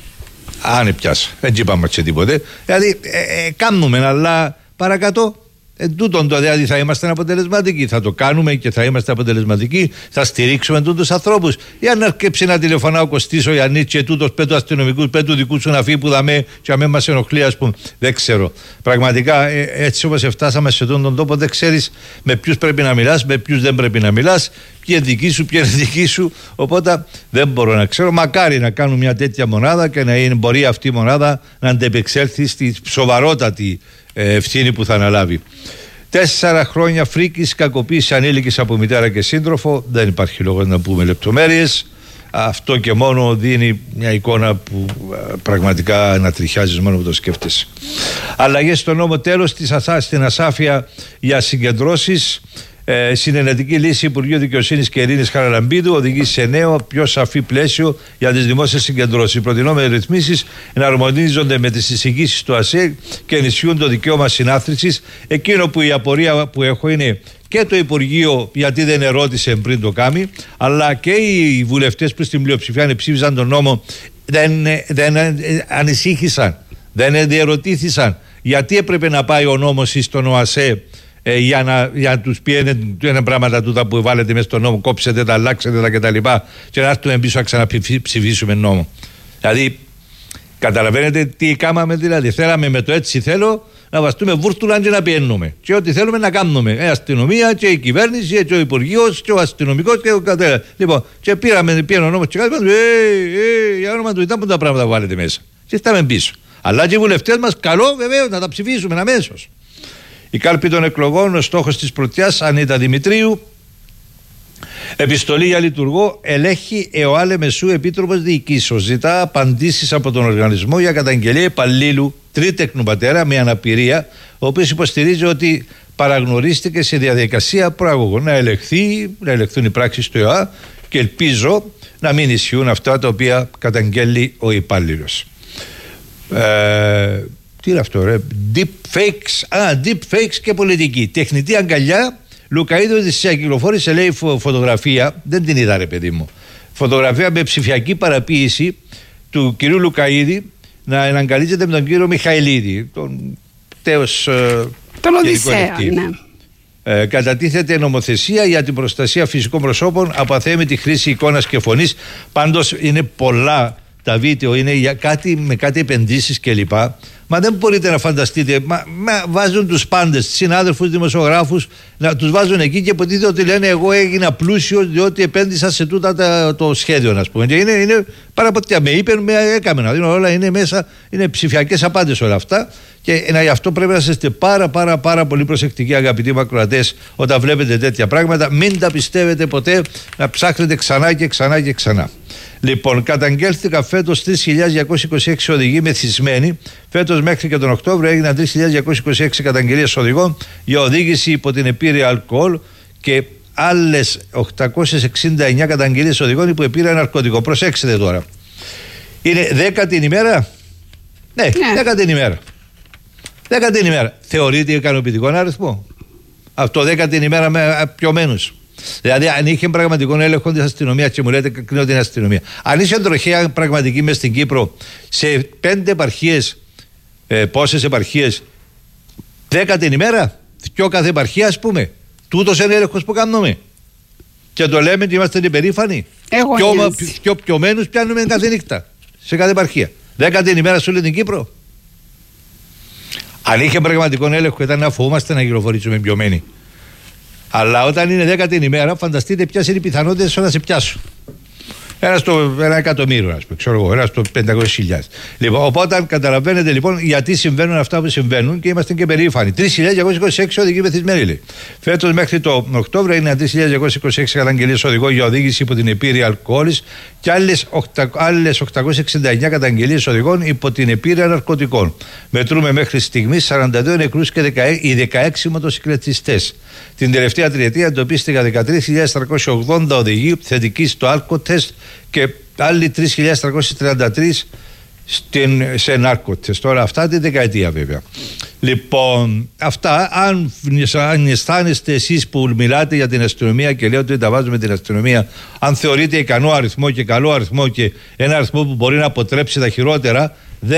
Αν πιάσα, δεν είπαμε και τίποτε. Δηλαδή ε, ε, κάνουμε, αλλά παρακάτω εν τούτον το δηλαδή θα είμαστε αποτελεσματικοί, θα το κάνουμε και θα είμαστε αποτελεσματικοί, θα στηρίξουμε τούτους ανθρώπους. Ή αν αρκέψει να τηλεφωνάω Κωστής, Ιαννίτ και τούτος πέτου αστυνομικούς, πέτου δικού σου να φύγει που δαμέ και αμέ μας ενοχλεί, ας πούμε. Δεν ξέρω. Πραγματικά ε, έτσι όπως φτάσαμε σε αυτόν τον τόπο, δεν ξέρεις με ποιους πρέπει να μιλάς, με ποιους δεν πρέπει να μιλάς, ποιοι είναι δικοί σου, ποιοι είναι δικοί σου. Οπότε δεν μπορώ να ξέρω. Μακάρι να κάνουν μια τέτοια μονάδα και να είναι, μπορεί αυτή η μονάδα να αντεπεξέλθει στη σοβαρότατη ευθύνη που θα αναλάβει. Τέσσερα χρόνια φρίκης, κακοποίηση ανήλικης από μητέρα και σύντροφο. Δεν υπάρχει λόγο να πούμε λεπτομέρειες. Αυτό και μόνο δίνει μια εικόνα που πραγματικά ανατριχιάζεις μόνο που το σκέφτεσαι. Αλλαγές στο νόμο, τέλος της ασά, στην ασάφεια για συγκεντρώσεις. Ε, συνενετική λύση Υπουργείου Δικαιοσύνης και Ειρήνης Χαραλαμπίδου οδηγεί σε νέο, πιο σαφή πλαίσιο για τις δημόσιες συγκεντρώσεις. Οι προτινόμενες ρυθμίσεις εναρμονίζονται με τις εισηγήσεις του ΑΣΕ και ενισχύουν το δικαίωμα συνάθρησης. Εκείνο που η απορία που έχω είναι και το Υπουργείο, γιατί δεν ερώτησε πριν το κάνει, αλλά και οι βουλευτές που στην πλειοψηφία ψήφισαν τον νόμο δεν, δεν ανησύχησαν, δεν διερωτήθησαν γιατί έπρεπε να πάει ο νόμος στον ΟΑΣΕ. Ε, για, να, για να τους πει ένα πράγματα τούτα που βάλετε μέσα στο νόμο, κόψετε τα, αλλάξετε τα κτλ. Και να έρθουμε πίσω να ξαναψηφίσουμε νόμο. Δηλαδή, καταλαβαίνετε τι κάμαμε, δηλαδή. Θέλαμε με το έτσι θέλω να βαστούμε βούρτουλα και να πιένουμε. Και ό,τι θέλουμε να κάνουμε. Ε, αστυνομία και η κυβέρνηση και ο Υπουργείο και ο αστυνομικό και ο κατέρα. Λοιπόν, και πήραμε πιένω νόμο και κάτι. Ε, ε, για όνομα του ήταν που τα πράγματα βάλετε μέσα. Και στάμε πίσω. Αλλά και οι βουλευτές μας, καλό βεβαίως να τα ψηφίσουμε αμέσως. Η κάλπη των εκλογών, ο στόχος της πρωτιάς, Ανίτα Δημητρίου. Επιστολή για λειτουργό, ελέγχει ΕΟΑΛΕ Μεσού Επίτροπος Διοικήσεως. Ζητά απαντήσεις από τον οργανισμό για καταγγελία υπαλλήλου τρίτεκνου πατέρα με αναπηρία, ο οποίος υποστηρίζει ότι παραγνωρίστηκε σε διαδικασία προαγωγών. Να ελεγχθεί, να ελεγχθούν οι πράξεις του ΕΟΑ και ελπίζω να μην ισχύουν αυτά τα οποία καταγγέλει ο υπάλληλος. Ε, Τι είναι αυτό, ρε? Deep fakes, α, deep fakes και πολιτική. Τεχνητή αγκαλιά. Λουκαΐδης της κυκλοφόρησε, λέει, φω, φωτογραφία. Δεν την είδα, ρε παιδί μου. Φωτογραφία με ψηφιακή παραποίηση του κυρίου Λουκαΐδη να εναγκαλίζεται με τον κύριο Μιχαηλίδη, τον τέος τον Οδυσσέα, ναι. Ε, κατατίθεται νομοθεσία για την προστασία φυσικών προσώπων από αθέμητη χρήση εικόνας και φωνής. Πάντως είναι πολλά τα βίντεο, είναι για κάτι, με κάτι επενδύσεις κλπ. Μα δεν μπορείτε να φανταστείτε. Μα, μα βάζουν τους πάντες, συνάδελφους, δημοσιογράφους, να τους βάζουν εκεί και υποτίθεται ότι λένε εγώ έγινα πλούσιος διότι επένδυσα σε τούτα τα, το σχέδιο, να πούμε. Και είναι, είναι παραποτιά. Με είπε, με έκαμε να δίνω όλα. Είναι μέσα, είναι ψηφιακές απάντες όλα αυτά. Και να, γι' αυτό πρέπει να είστε πάρα πάρα πάρα πολύ προσεκτικοί, αγαπητοί ακροατές, όταν βλέπετε τέτοια πράγματα. Μην τα πιστεύετε ποτέ, να ψάχνετε ξανά και ξανά και ξανά. Λοιπόν, καταγγέλθηκαν φέτος τρεις χιλιάδες διακόσιοι είκοσι έξι οδηγοί μεθυσμένοι. Φέτος μέχρι και τον Οκτώβριο έγιναν τρεις χιλιάδες διακόσιοι είκοσι έξι καταγγελίες οδηγών για οδήγηση υπό την επίρρεια αλκοόλ και άλλες οκτακόσιες εξήντα εννέα καταγγελίες οδηγών υπό επίρρεια ναρκωτικό. Προσέξτε τώρα. Είναι δέκατη ημέρα. Ναι, ναι. δέκατη ημέρα. Δέκατη ημέρα. Θεωρείται ικανοποιητικό αριθμό? Αυτό δέκατη ημέρα με πιωμένους. Δηλαδή, αν είχε πραγματικό έλεγχο τη αστυνομία, και μου λέτε κρίνω την αστυνομία, αν είχε τροχέα πραγματική μες στην Κύπρο σε πέντε επαρχίες, ε, πόσες επαρχίες, δέκα την ημέρα, δυο κάθε επαρχία, ας πούμε, τούτος είναι έλεγχος που κάνουμε. Και το λέμε και είμαστε υπερήφανοι. Πιο πιωμένους πιάνουμε κάθε νύχτα σε κάθε επαρχία. Δέκα την ημέρα σε όλη την Κύπρο. Αν είχε πραγματικό έλεγχο, ήταν να φοβόμαστε να κυκλοφορήσουμε πιωμένοι. Αλλά όταν είναι δέκατη ημέρα, φανταστείτε ποιες είναι οι πιθανότητες να σε πιάσουν. Ένα στο ένα εκατομμύριο, α πούμε, ξέρω εγώ, ένα στο πεντακόσιες χιλιάδες. Λοιπόν, οπότε καταλαβαίνετε λοιπόν γιατί συμβαίνουν αυτά που συμβαίνουν και είμαστε και περήφανοι. τρεις χιλιάδες διακόσιοι είκοσι έξι οδηγοί μεθυσμένοι, λέει. Φέτος μέχρι το Οκτώβριο είναι τρεις χιλιάδες διακόσιοι είκοσι έξι καταγγελίες οδηγών για οδήγηση υπό την επίρρεια αλκοόλης και άλλες οκτακόσιες εξήντα εννέα καταγγελίες οδηγών υπό την επίρρεια ναρκωτικών. Μετρούμε μέχρι στιγμής σαράντα δύο νεκρούς και δεκαέξι μοτοσυκλετιστές. Την τελευταία τριετία εντοπίστηκαν δεκατρείς χιλιάδες τριακόσιοι ογδόντα οδηγοί θετικοί στο αλκοτεστ και άλλοι τρεις χιλιάδες τριακόσιοι τριάντα τρεις στην, σε νάρκωτες. Τώρα αυτά τη δεκαετία βέβαια. Λοιπόν, αυτά αν, αν αισθάνεστε εσείς που μιλάτε για την αστυνομία και λέω ότι τα βάζουμε την αστυνομία, αν θεωρείτε ικανό αριθμό και καλό αριθμό και ένα αριθμό που μπορεί να αποτρέψει τα χειρότερα,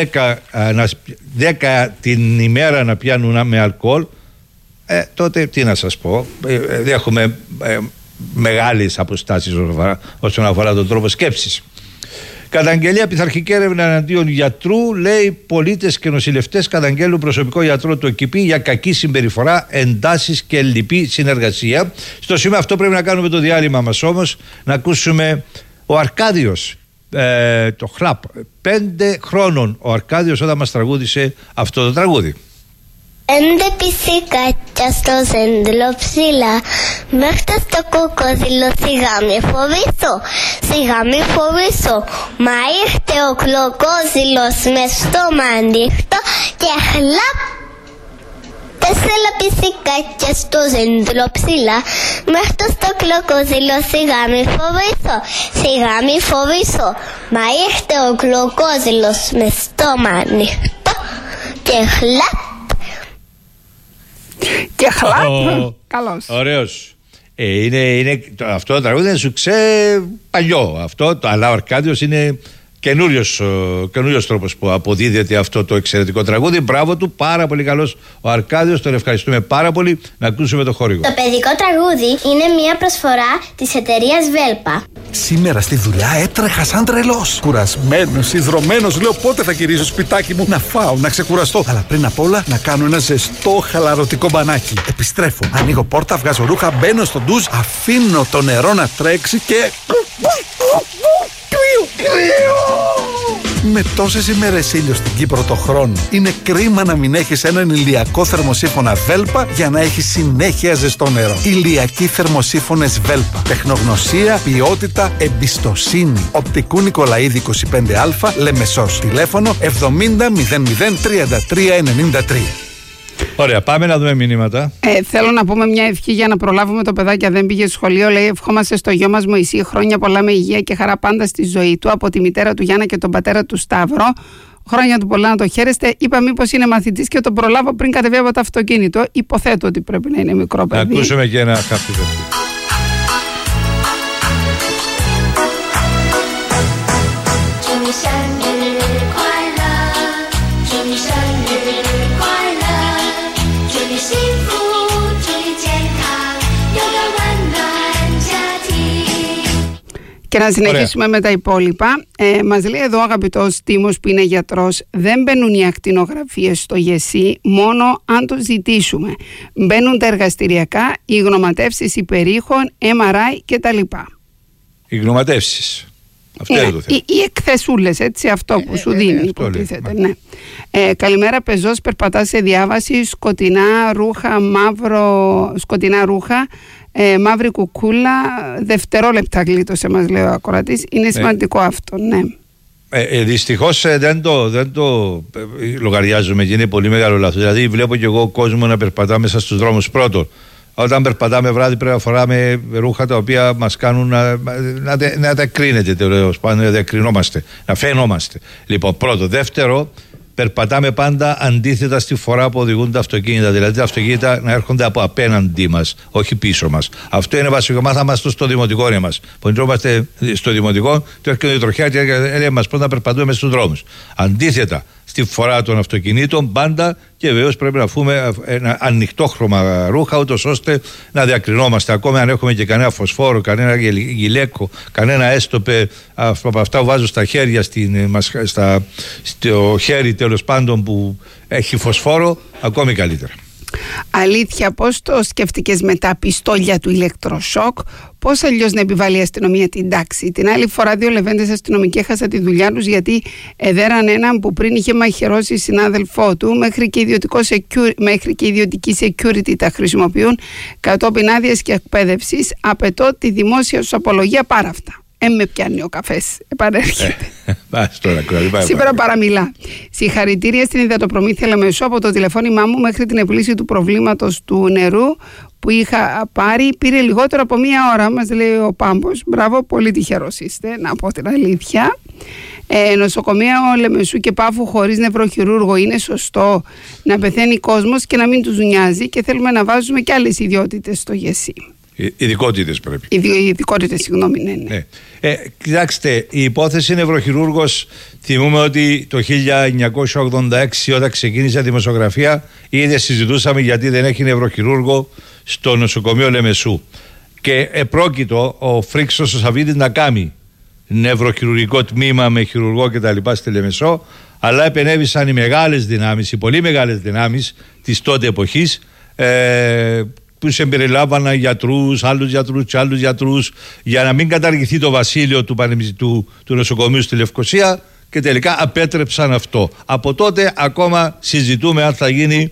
δέκα την ημέρα να πιάνουν με αλκοόλ, ε, τότε τι να σας πω, ε, ε, έχουμε ε, μεγάλες αποστάσεις όσον αφορά τον τρόπο σκέψης. Καταγγελία πειθαρχική έρευνα εναντίον γιατρού, λέει πολίτες και νοσηλευτές καταγγέλουν προσωπικό γιατρό του ΕΚΙΠΗ για κακή συμπεριφορά, εντάσεις και λυπή συνεργασία. Στο σημείο αυτό πρέπει να κάνουμε το διάλειμμα μας όμως, να ακούσουμε ο Αρκάδιος, ε, το Χλαπ, πέντε χρόνων ο Αρκάδιος όταν μας τραγούδισε αυτό το τραγούδι. Πέντε πισικάκια στο σέντλο ψηλά, μέχρι στο κοκκόδιλο σιγά μη φοβηθώ, σιγά μη φοβηθώ. Μα ήρθε ο κροκόδιλος με στόμα ανοιχτό και χλαπ. Τέσσερα πισικάκια στο σέντλο ψηλά, μέχρι στο κροκόδιλο σιγά μη φοβηθώ, σιγά μη φοβηθώ. Μα ήρθε ο κροκόδιλος με στόμα ανοιχτό και χλαπ. Και χλάπ. Oh, καλώς. Ωραίος. Ε, είναι, είναι, το, αυτό το τραγούδι είναι σουξέ παλιό. Αυτό, το, αλλά ο Αρκάδιος είναι καινούριος, καινούριος τρόπος που αποδίδεται αυτό το εξαιρετικό τραγούδι. Μπράβο του, πάρα πολύ καλός ο Αρκάδιος. Τον ευχαριστούμε πάρα πολύ. Να ακούσουμε το χορηγό. Το παιδικό τραγούδι είναι μια προσφορά της εταιρείας Βέλπα. Σήμερα στη δουλειά έτρεχα σαν τρελός. Κουρασμένος, ιδρωμένος, λέω πότε θα γυρίσω σπιτάκι μου να φάω, να ξεκουραστώ. Αλλά πριν απ' όλα να κάνω ένα ζεστό χαλαρωτικό μπανάκι. Επιστρέφω, ανοίγω πόρτα, βγάζω ρούχα, μπαίνω στο ντουζ, αφήνω το νερό να τρέξει και... Με τόσες ημέρες ήλιο στην Κύπρο το χρόνο, είναι κρίμα να μην έχεις έναν ηλιακό θερμοσύφωνα Βέλπα για να έχεις συνέχεια ζεστό νερό. Ηλιακοί θερμοσύφωνες Βέλπα. Τεχνογνωσία, ποιότητα, εμπιστοσύνη. Οπτικού Νικολαίδη είκοσι πέντε α, Λεμεσός. Τηλέφωνο εβδομήντα μηδέν μηδέν τριάντα τρία ενενήντα τρία. Ωραία, πάμε να δούμε μηνύματα. Ε, θέλω να πούμε μια ευχή για να προλάβουμε το παιδάκι. Δεν πήγε σχολείο. Λέει: ευχόμαστε στο γιο μας Μωυσή χρόνια πολλά με υγεία και χαρά πάντα στη ζωή του. Από τη μητέρα του Γιάννα και τον πατέρα του Σταύρο. Χρόνια του πολλά να το χαίρεστε. Είπα μήπως είναι μαθητής και τον προλάβω πριν κατεβεί από το αυτοκίνητο. Υποθέτω ότι πρέπει να είναι μικρό παιδί. Να ακούσουμε και ένα χάπι. Και να συνεχίσουμε Ωραία. με τα υπόλοιπα. Ε, μας λέει εδώ ο αγαπητός Τίμος που είναι γιατρός, δεν μπαίνουν οι ακτινογραφίες στο ΓΕΣΥ μόνο αν το ζητήσουμε. Μπαίνουν τα εργαστηριακά, οι γνωματεύσεις υπερήχων, εμ αρ άι κτλ. Οι γνωματεύσεις. Αυτό ε, είναι το θέμα. Οι, οι εκθεσούλες, έτσι, αυτό που ε, σου ε, δίνει, ε, υποτίθεται. Ναι. Ε, καλημέρα, πεζός, περπατά σε διάβαση, σκοτεινά ρούχα, μαύρο, σκοτεινά ρούχα, ε, μαύρη κουκούλα, δευτερόλεπτα γλίτωσε, μας λέει ο ακροατής. Είναι σημαντικό ε, αυτό, ναι. Ε, ε, δυστυχώς ε, δεν το, δεν το ε, λογαριάζουμε και είναι πολύ μεγάλο λάθος. Δηλαδή βλέπω και εγώ κόσμο να περπατά μέσα στους δρόμους. Πρώτον, όταν περπατάμε βράδυ πρέπει να φοράμε ρούχα τα οποία μας κάνουν να, να, να, να τα κρίνετε τέλος πάντων, να διακρινόμαστε, να φαινόμαστε. Λοιπόν, πρώτο. Δεύτερο, περπατάμε πάντα αντίθετα στη φορά που οδηγούν τα αυτοκίνητα. Δηλαδή τα αυτοκίνητα να έρχονται από απέναντί μας, όχι πίσω μας. Αυτό είναι βασικό. Μάθαμε αυτό στο δημοτικό ρε μας. Που είμαστε στο δημοτικό, το έρχονται οι τροχιά και λέει μας πώς να περπατούμε στους δρόμους. Αντίθετα στη φορά των αυτοκινήτων πάντα, και βεβαίως πρέπει να φούμε ένα ανοιχτόχρωμα ρούχα, ούτως ώστε να διακρινόμαστε. Ακόμα αν έχουμε και κανένα φωσφόρο, κανένα γυλαίκο, κανένα έστωπε από αυτά που βάζω στα χέρια, στην, στα, στο χέρι τέλος πάντων που έχει φωσφόρο, ακόμη καλύτερα. Αλήθεια, πώς το σκέφτηκες με τα πιστόλια του ηλεκτροσόκ, πώς αλλιώς να επιβάλλει η αστυνομία την τάξη? Την άλλη φορά δύο λεβέντες αστυνομικοί έχασαν τη δουλειά τους γιατί εδέραν έναν που πριν είχε μαχαιρώσει συνάδελφό του, μέχρι και, ιδιωτικό security, μέχρι και ιδιωτική security τα χρησιμοποιούν κατόπιν άδειας και εκπαίδευσης. Απαιτώ τη δημόσια τους απολογία πάρα αυτά. Ε, με πιάνει ο καφές, επανέρχεται. Σήμερα παραμιλά. Συγχαρητήρια στην υδατοπρομήθεια Λεμεσού. Από το τηλεφώνημά μου μέχρι την επίλυση του προβλήματος του νερού που είχα πάρει πήρε λιγότερο από μία ώρα, μας λέει ο Πάμπος. Μπράβο, πολύ τυχερός είστε, να πω την αλήθεια. Ε, νοσοκομεία ο Λεμεσού και Πάφου χωρίς νευροχειρούργο, είναι σωστό να πεθαίνει κόσμος και να μην τους νοιάζει, και θέλουμε να βάζουμε και άλλες ιδιότητες στο ΓΕΣΥ. Ειδικότητες πρέπει. Οι ειδικότητες, συγγνώμη, ναι, ναι. ναι. Ε, κοιτάξτε, η υπόθεση νευροχειρούργος, θυμούμε ότι το χίλια εννιακόσια ογδόντα έξι όταν ξεκίνησε η δημοσιογραφία ήδη συζητούσαμε γιατί δεν έχει νευροχειρούργο στο νοσοκομείο Λεμεσού. Και επρόκειτο ο Φρίξος ο Σαββίδης να κάνει νευροχειρουργικό τμήμα με χειρουργό κτλ. Στη Λεμεσό, αλλά επενέβησαν οι μεγάλες δυνάμεις, οι πολύ μεγάλες δυνάμεις της τότε εποχής, ε, που συμπεριλάμβαναν γιατρούς, άλλους γιατρούς και άλλους γιατρούς, για να μην καταργηθεί το βασίλειο του, του, του νοσοκομείου στη Λευκοσία, και τελικά απέτρεψαν αυτό. Από τότε ακόμα συζητούμε αν θα γίνει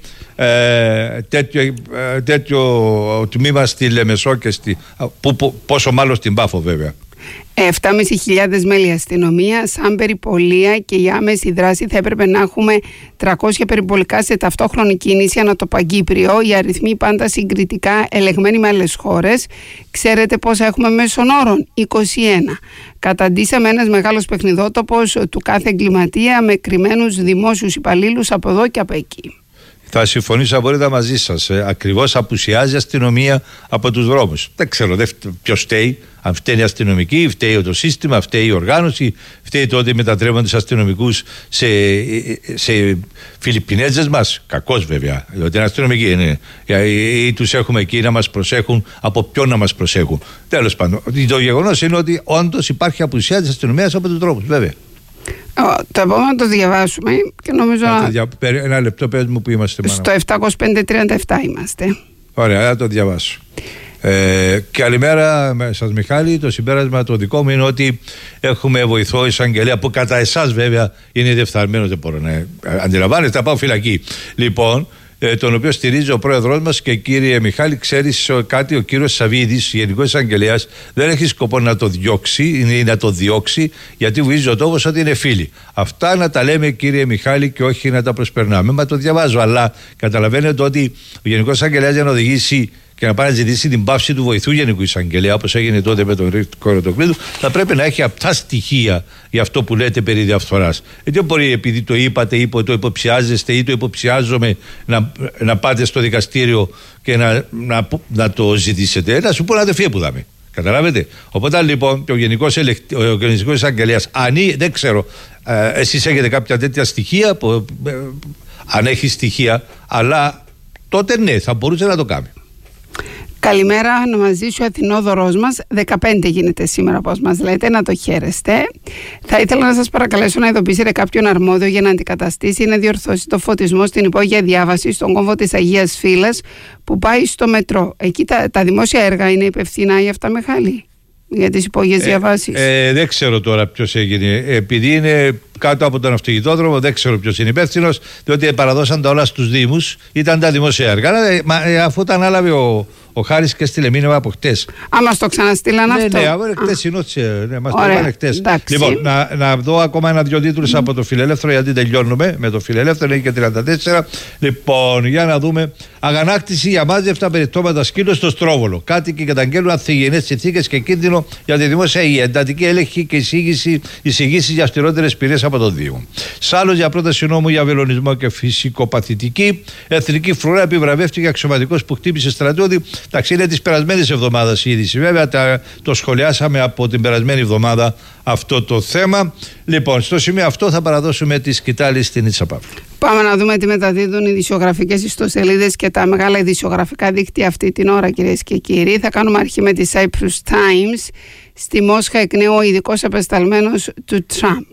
ε, τέτοιο, ε, τέτοιο τμήμα στη Λεμεσό και στη, που, που, πόσο μάλλον στην Πάφο βέβαια. επτά χιλιάδες πεντακόσιες μέλη αστυνομία, σαν περιπολία, και η άμεση δράση θα έπρεπε να έχουμε τριακόσια περιπολικά σε ταυτόχρονη κίνηση ανά το Παγκύπριο. Οι αριθμοί πάντα συγκριτικά ελεγμένοι με άλλες χώρες. Ξέρετε πόσα έχουμε μέσον όρων? είκοσι ένα. Καταντήσαμε ένας μεγάλος παιχνιδότοπος του κάθε εγκληματία με κρυμμένους δημόσιους υπαλλήλους από εδώ και από εκεί. Θα συμφωνήσω απόλυτα μαζί σας. Ε, ακριβώς απουσιάζει η αστυνομία από τους δρόμους. Δεν ξέρω ποιος φταίει. Αν φταίει η αστυνομική, φταίει το σύστημα, φταίει η οργάνωση, φταίει το ότι μετατρέπουν τους αστυνομικούς σε, σε Φιλιππινέζες μας. Κακώς βέβαια. Διότι είναι αστυνομικοί είναι. Ή τους έχουμε εκεί να μας προσέχουν, από ποιον να μας προσέχουν. Τέλος πάντων. Το γεγονός είναι ότι όντως υπάρχει απουσία της αστυνομίας από τους δρόμους, βέβαια. Το επόμενο το διαβάσουμε και νομίζω. Να... Ένα λεπτό, πες μου που είμαστε. Στο επτακόσια πέντε τριάντα επτά είμαστε. Ωραία, θα το διαβάσω. Ε, καλημέρα σας Μιχάλη. Το συμπέρασμα το δικό μου είναι ότι έχουμε βοηθό εισαγγελέα που κατά εσάς βέβαια είναι διεφθαρμένος, δεν μπορώ να αντιλαμβάνεστε, θα πάω φυλακή. Λοιπόν, ε, τον οποίο στηρίζει ο πρόεδρος μας. Και κύριε Μιχάλη, ξέρεις κάτι, ο κύριος Σαββίδης, γενικός εισαγγελέας, δεν έχει σκοπό να το διώξει ή να το διώξει, γιατί βουίζει ο τόπος ότι είναι φίλοι. Αυτά να τα λέμε, κύριε Μιχάλη, και όχι να τα προσπερνάμε. Μα το διαβάζω, αλλά καταλαβαίνετε ότι ο γενικός εισαγγελέας για να οδηγήσει και να πάει να ζητήσει την πάυση του βοηθού γενικού εισαγγελέα, όπως έγινε τότε με τον Κοροτοκλήδου, θα πρέπει να έχει απτά στοιχεία για αυτό που λέτε περί διαφθοράς. Δεν μπορεί, επειδή το είπατε ή το υποψιάζεστε ή το υποψιάζομαι, να, να πάτε στο δικαστήριο και να, να, να το ζητήσετε. Να σου πω να δεν φύγε που δάμε. Καταλάβετε. Οπότε λοιπόν ο γενικός, ελεκ... ο γενικός εισαγγελέας, αν δεν ξέρω, ε, εσείς έχετε κάποια τέτοια στοιχεία, που, ε, αν έχει στοιχεία, αλλά τότε ναι, θα μπορούσε να το κάνει. Καλημέρα, να μας ζήσει ο Αθηνόδωρος μας. δεκαπέντε γίνεται σήμερα, όπως μας λέτε, να το χαίρεστε. Θα ήθελα να σας παρακαλέσω να ειδοποιήσετε κάποιον αρμόδιο για να αντικαταστήσει ή να διορθώσει το φωτισμό στην υπόγεια διάβαση στον κόμβο της Αγίας Φύλας που πάει στο μετρό. Εκεί τα, τα δημόσια έργα είναι υπευθυνά για αυτά, Μιχάλη, για τις υπόγειες ε, διαβάσεις. Ε, δεν ξέρω τώρα ποιος έγινε. Επειδή είναι κάτω από τον αυτοκινητόδρομο, δεν ξέρω ποιος είναι υπεύθυνος, διότι παραδώσαν τα όλα στους Δήμους, ήταν τα δημόσια έργα. Αλλά ε, αφού τα ανάλαβε ο, ο Χάρης και στείλε μήνυμα από χτες. Α, μας το ξαναστείλαν ναι, αυτό. Ναι, από χτες είναι ότι ναι, μας το είπαν χτες. Λοιπόν, να, να δω ακόμα ένα-δυο τίτλους mm. από το Φιλελεύθερο, γιατί τελειώνουμε με το Φιλελεύθερο, είναι και τριάντα τέσσερα. Λοιπόν, για να δούμε. Αγανάκτηση για μάζευτα περιπτώματα σκύλου στο Στρόβολο. Κάτοικοι καταγγέλνουν ανθυγιεινές συνθήκες και κίνδυνο για τη δημόσια υγεία. Εντατική έλεγχη και εισηγήσεις για αυστηρότερες ποινές από τον Δήμο. Σάλλος για πρόταση νόμου για βελονισμό και φυσικοπαθητική. Εθνική φρουρά επιβραβεύτηκε αξιωματικός που χτύπησε στρατιώτη. Εντάξει, είναι της περασμένης εβδομάδας η είδηση. Βέβαια, τα, το σχολιάσαμε από την περασμένη εβδομάδα αυτό το θέμα. Λοιπόν, στο σημείο αυτό θα παραδώσουμε τη σκητάλη στην Ίτσα Παύλου. Πάμε να δούμε τι μεταδίδουν οι ειδησιογραφικές ιστοσελίδες και τα μεγάλα ειδησιογραφικά δίκτυα αυτή την ώρα, κυρίες και κύριοι. Θα κάνουμε αρχή με τη Cyprus Times. Στη Μόσχα εκ νέου ο ειδικός απεσταλμένος του Τραμπ.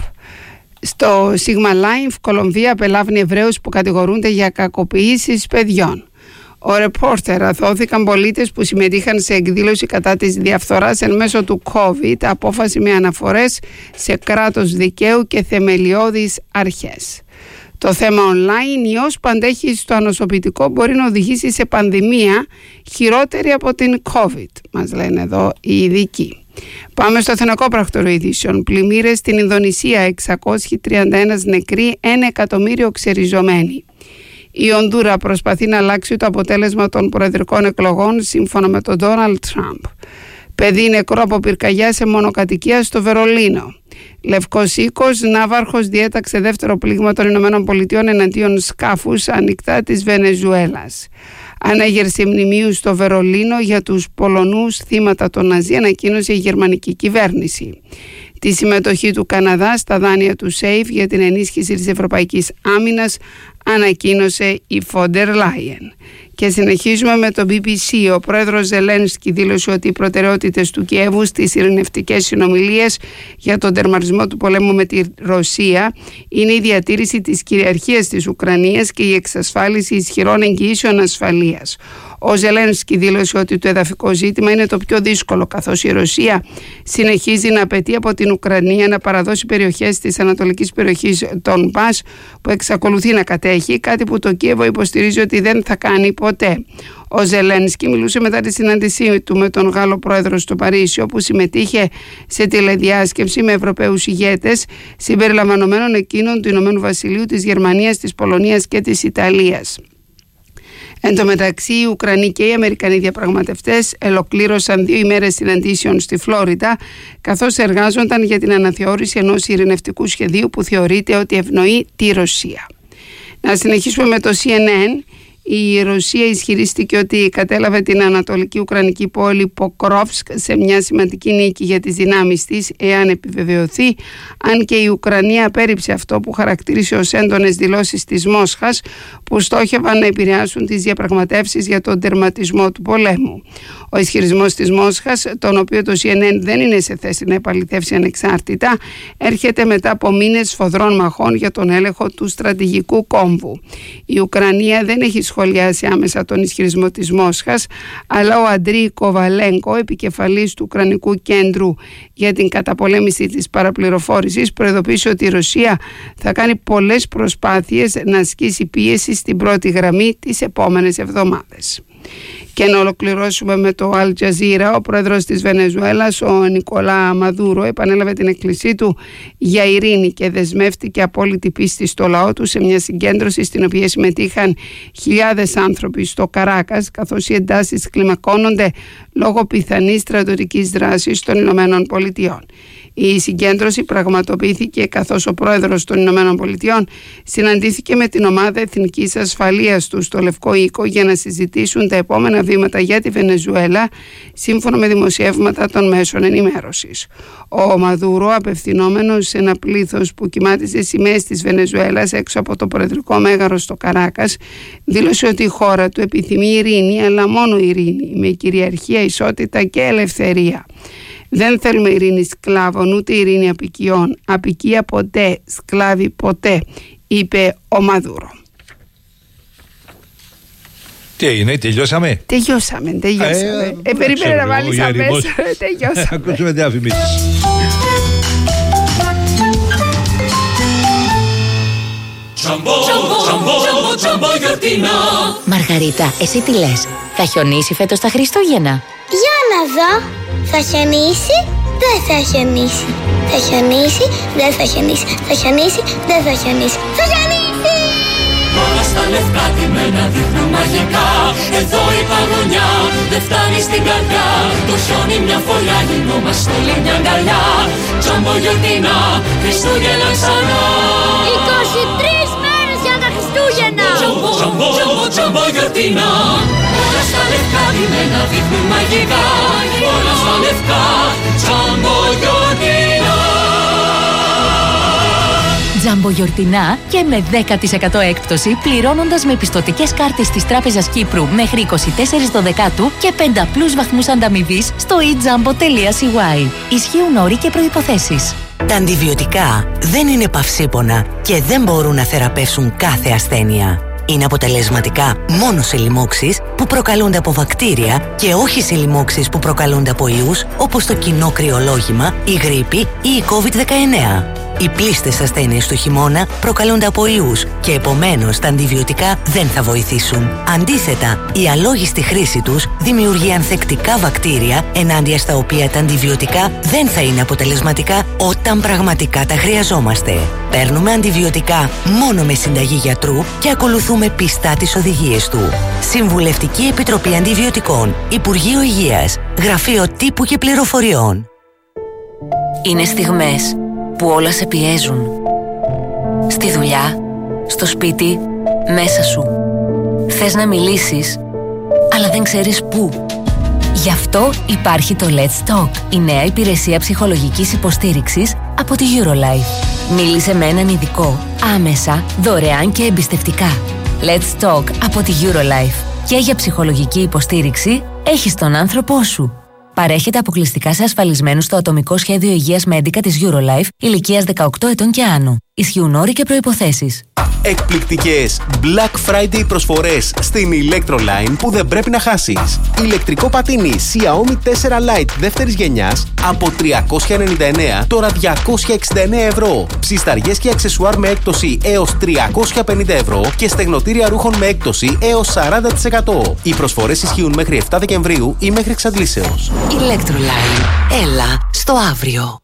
Στο Sigma Life, Κολομβία απελάβνει Εβραίους που κατηγορούνται για κακοποιήσεις παιδιών. Ο ρεπόρτερ αθώθηκαν πολίτες που συμμετείχαν σε εκδήλωση κατά της διαφθοράς εν μέσω του COVID, απόφαση με αναφορές σε κράτος δικαίου και θεμελιώδεις αρχές. Το θέμα online, ιός που αντέχει στο ανοσοποιητικό μπορεί να οδηγήσει σε πανδημία χειρότερη από την COVID, μας λένε εδώ οι ειδικοί. Πάμε στο Αθηνικό Πρακτορείο Ειδήσεων. Πλημμύρες στην Ινδονησία, εξακόσιοι τριάντα ένα νεκροί, ένα εκατομμύριο ξεριζωμένοι. Η Ονδούρα προσπαθεί να αλλάξει το αποτέλεσμα των προεδρικών εκλογών σύμφωνα με τον Ντόναλντ Τραμπ. Παιδί νεκρό από πυρκαγιά σε μονοκατοικία στο Βερολίνο. Λευκός οίκος, ναύαρχος διέταξε δεύτερο πλήγμα των Ηνωμένων Πολιτειών εναντίον σκάφους ανοιχτά της Βενεζουέλας. Ανέγερση μνημείου στο Βερολίνο για τους Πολωνούς θύματα των Ναζί ανακοίνωσε η γερμανική κυβέρνηση. Τη συμμετοχή του Καναδά στα δάνεια του ΣΕΙΦ για την ενίσχυση της ευρωπαϊκής άμυνας ανακοίνωσε η Φόντερ Λάιεν. Και συνεχίζουμε με το μπι μπι σι. Ο πρόεδρος Ζελένσκι δήλωσε ότι οι προτεραιότητες του Κιέβου στις ειρηνευτικές συνομιλίες για τον τερματισμό του πολέμου με τη Ρωσία είναι η διατήρηση της κυριαρχίας της Ουκρανίας και η εξασφάλιση ισχυρών εγγυήσεων ασφαλείας. Ο Ζελένσκι δήλωσε ότι το εδαφικό ζήτημα είναι το πιο δύσκολο, καθώς η Ρωσία συνεχίζει να απαιτεί από την Ουκρανία να παραδώσει περιοχές της ανατολικής περιοχής των Πας που εξακολουθεί να κατέχει, κάτι που το Κίεβο υποστηρίζει ότι δεν θα κάνει ποτέ. Ο Ζελένσκι μιλούσε μετά τη συνάντησή του με τον Γάλλο πρόεδρο στο Παρίσι, όπου συμμετείχε σε τηλεδιάσκεψη με Ευρωπαίους ηγέτες, συμπεριλαμβανομένων εκείνων του Ηνωμένου Βασιλείου, της Γερμανίας, της Πολωνίας και της Ιταλίας. Εν τω μεταξύ, οι Ουκρανοί και οι Αμερικανοί διαπραγματευτές ολοκλήρωσαν δύο ημέρες συναντήσεων στη Φλόριντα, καθώς εργάζονταν για την αναθεώρηση ενός ειρηνευτικού σχεδίου που θεωρείται ότι ευνοεί τη Ρωσία. Να συνεχίσουμε με το σι εν εν. Η Ρωσία ισχυρίστηκε ότι κατέλαβε την ανατολική ουκρανική πόλη Ποκρόφσκ σε μια σημαντική νίκη για τις δυνάμεις της, εάν επιβεβαιωθεί, αν και η Ουκρανία απέρριψε αυτό που χαρακτήρισε ως έντονες δηλώσεις της Μόσχας που στόχευαν να επηρεάσουν τις διαπραγματεύσεις για τον τερματισμό του πολέμου. Ο ισχυρισμός της Μόσχας, τον οποίο το σι εν εν δεν είναι σε θέση να επαληθεύσει ανεξάρτητα, έρχεται μετά από μήνες σφοδρών μαχών για τον έλεγχο του στρατηγικού κόμβου. Η Ουκρανία δεν έχει σχολιάσει άμεσα τον ισχυρισμό της Μόσχας, αλλά ο Αντρί Κοβαλένκο, επικεφαλής του Ουκρανικού Κέντρου για την καταπολέμηση της παραπληροφόρησης, προειδοποίησε ότι η Ρωσία θα κάνει πολλές προσπάθειες να ασκήσει πίεση στην πρώτη γραμμή τις επόμενες εβδομάδες. Και να ολοκληρώσουμε με το Al Jazeera. Ο πρόεδρος της Βενεζουέλας, ο Νικολά Μαδούρο, επανέλαβε την εκκλησία του για ειρήνη και δεσμεύτηκε απόλυτη πίστη στο λαό του σε μια συγκέντρωση στην οποία συμμετείχαν χιλιάδες άνθρωποι στο Καράκας, καθώς οι εντάσεις κλιμακώνονται λόγω πιθανής στρατιωτικής δράσης των Ηνωμένων Πολιτειών. Η συγκέντρωση πραγματοποιήθηκε καθώς ο πρόεδρος των Ηνωμένων Πολιτειών συναντήθηκε με την ομάδα εθνικής ασφαλείας του στο Λευκό Οίκο για να συζητήσουν τα επόμενα βήματα για τη Βενεζουέλα, σύμφωνα με δημοσιεύματα των μέσων ενημέρωσης. Ο Μαδούρο, απευθυνόμενος σε ένα πλήθος που κυμάτιζε σημαίες της Βενεζουέλας έξω από το προεδρικό μέγαρο στο Καράκας, δήλωσε ότι η χώρα του επιθυμεί ειρήνη, αλλά μόνο ειρήνη, με κυριαρχία, ισότητα και ελευθερία. Δεν θέλουμε ειρήνη σκλάβων, ούτε ειρήνη απικιών. Απικία ποτέ, σκλάβοι ποτέ, είπε ο Μαδούρο. Τι έγινε, τελειώσαμε. Τελειώσαμε, τελειώσαμε. Ε, ε περίμενε να βάλεις αμέσως. Τελειώσαμε. Ακούσουμε διαφημίσεις. Μαργαρίτα, εσύ τι λες? Θα χιονίσει φέτος τα Χριστούγεννα? Για να δω. Θα χιονίσει, δεν θα χιονίσει. Θα χιονίσει, δεν θα χιονίσει. Θα χιονίσει, δεν θα χιονίσει. Θα χιονίσει! Όλα στα λευκά τιμένα δείχνουν μαγικά. Εδώ η παγωνιά δεν φτάνει στην καρδιά. Το χιόνι μια φωλιά γινόμαστε όλοι μια αγκαλιά. Τζάμπο γιορτινά, Χριστούγεννα ξανά. είκοσι τρεις μέρες για τα Χριστούγεννα. Τζάμπο, τζάμπο, τζάμπο, τζάμπο γιορτινά. Όλα στα λευκά τιμένα δείχνουν μαγικά. Όλα στα λευκά, τζάμπο γιορτινά. Τζάμπο γιορτινά και με δέκα τοις εκατό έκπτωση πληρώνοντας με πιστωτικές κάρτες της Τράπεζας Κύπρου μέχρι είκοσι τέσσερις Δεκάτου και πενταπλούς βαθμούς ανταμοιβής στο e jambo τελεία c y. Ισχύουν όροι και προϋποθέσεις. Τα αντιβιωτικά δεν είναι παυσίπονα και δεν μπορούν να θεραπεύσουν κάθε ασθένεια. Είναι αποτελεσματικά μόνο σε λοιμώξεις που προκαλούνται από βακτήρια και όχι σε λοιμώξεις που προκαλούνται από ιούς, όπως το κοινό κρυολόγημα, η γρίπη ή η κόβιντ δεκαεννέα. Οι πλήστες ασθένειες του χειμώνα προκαλούνται από ιούς και επομένως τα αντιβιωτικά δεν θα βοηθήσουν. Αντίθετα, η αλόγιστη χρήση τους δημιουργεί ανθεκτικά βακτήρια ενάντια στα οποία τα αντιβιωτικά δεν θα είναι αποτελεσματικά όταν πραγματικά τα χρειαζόμαστε. Παίρνουμε αντιβιωτικά μόνο με συνταγή γιατρού και ακολουθούμε πιστά τις οδηγίες του. Συμβουλευτική Επιτροπή Αντιβιωτικών, Υπουργείο Υγείας, Γραφείο Τύπου και Πληροφοριών. Είναι στιγμές που όλα σε πιέζουν. Στη δουλειά, στο σπίτι, μέσα σου. Θες να μιλήσεις, αλλά δεν ξέρεις πού. Γι' αυτό υπάρχει το Let's Talk, η νέα υπηρεσία ψυχολογικής υποστήριξης από τη Eurolife. Μίλησε με έναν ειδικό, άμεσα, δωρεάν και εμπιστευτικά. Let's Talk από τη Eurolife. Και για ψυχολογική υποστήριξη έχεις τον άνθρωπό σου. Παρέχεται αποκλειστικά σε ασφαλισμένους στο ατομικό σχέδιο υγείας Medica της Eurolife ηλικίας δεκαοκτώ ετών και άνω. Ισχύουν όροι και προϋποθέσεις. Εκπληκτικές Black Friday προσφορές στην Electroline που δεν πρέπει να χάσεις. Ηλεκτρικό πατίνι Xiaomi τέσσερα Lite δεύτερης γενιάς από τριακόσια ενενήντα εννέα, τώρα διακόσια εξήντα εννέα ευρώ. Ψισταριές και αξεσουάρ με έκπτωση έως τριακόσια πενήντα ευρώ και στεγνοτήρια ρούχων με έκπτωση έως σαράντα τοις εκατό. Οι προσφορές ισχύουν μέχρι επτά Δεκεμβρίου ή μέχρι εξαντλήσεως. Electroline. Έλα στο αύριο.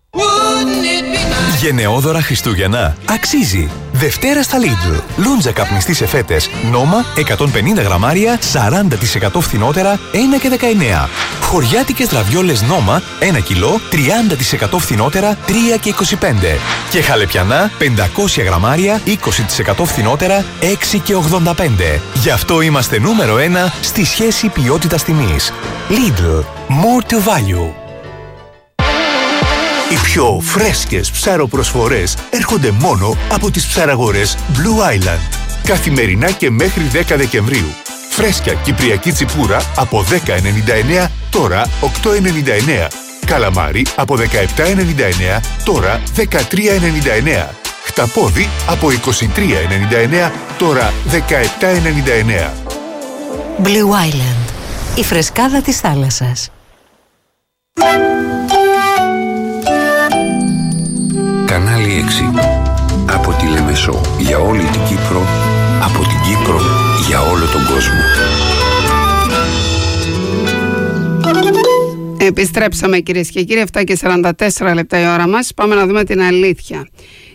Γενναιόδωρα Χριστούγεννα. Αξίζει. Δευτέρα στα Lidl. Λούντζα καπνιστή σε φέτες. Νόμα εκατόν πενήντα γραμμάρια, σαράντα τοις εκατό φθηνότερα, ένα και δεκαεννέα. Χωριάτικες ραβιόλες Νόμα, ένα κιλό, τριάντα τοις εκατό φθηνότερα, τρία και είκοσι πέντε. Και χαλεπιανά, πεντακόσια γραμμάρια, είκοσι τοις εκατό φθηνότερα, έξι και ογδόντα πέντε. Γι' αυτό είμαστε νούμερο ένα στη σχέση ποιότητας-τιμής. Lidl. More to value. Οι πιο φρέσκες ψαροπροσφορές έρχονται μόνο από τις ψαραγορές Blue Island. Καθημερινά και μέχρι δέκα Δεκεμβρίου. Φρέσκια κυπριακή τσιπούρα από δέκα ενενήντα εννέα, τώρα οκτώ ενενήντα εννέα. Καλαμάρι από δεκαεπτά ενενήντα εννέα, τώρα δεκατρία ενενήντα εννέα. Χταπόδι από είκοσι τρία ενενήντα εννέα, τώρα δεκαεπτά ενενήντα εννέα. Blue Island. Η φρεσκάδα της θάλασσας. Κανάλι έξι. Από τη Λεμεσό για όλη την Κύπρο, από την Κύπρο για όλο τον κόσμο. Επιστρέψαμε κυρίες και κύριοι, επτά και σαράντα τέσσερα λεπτά η ώρα μας. Πάμε να δούμε την αλήθεια.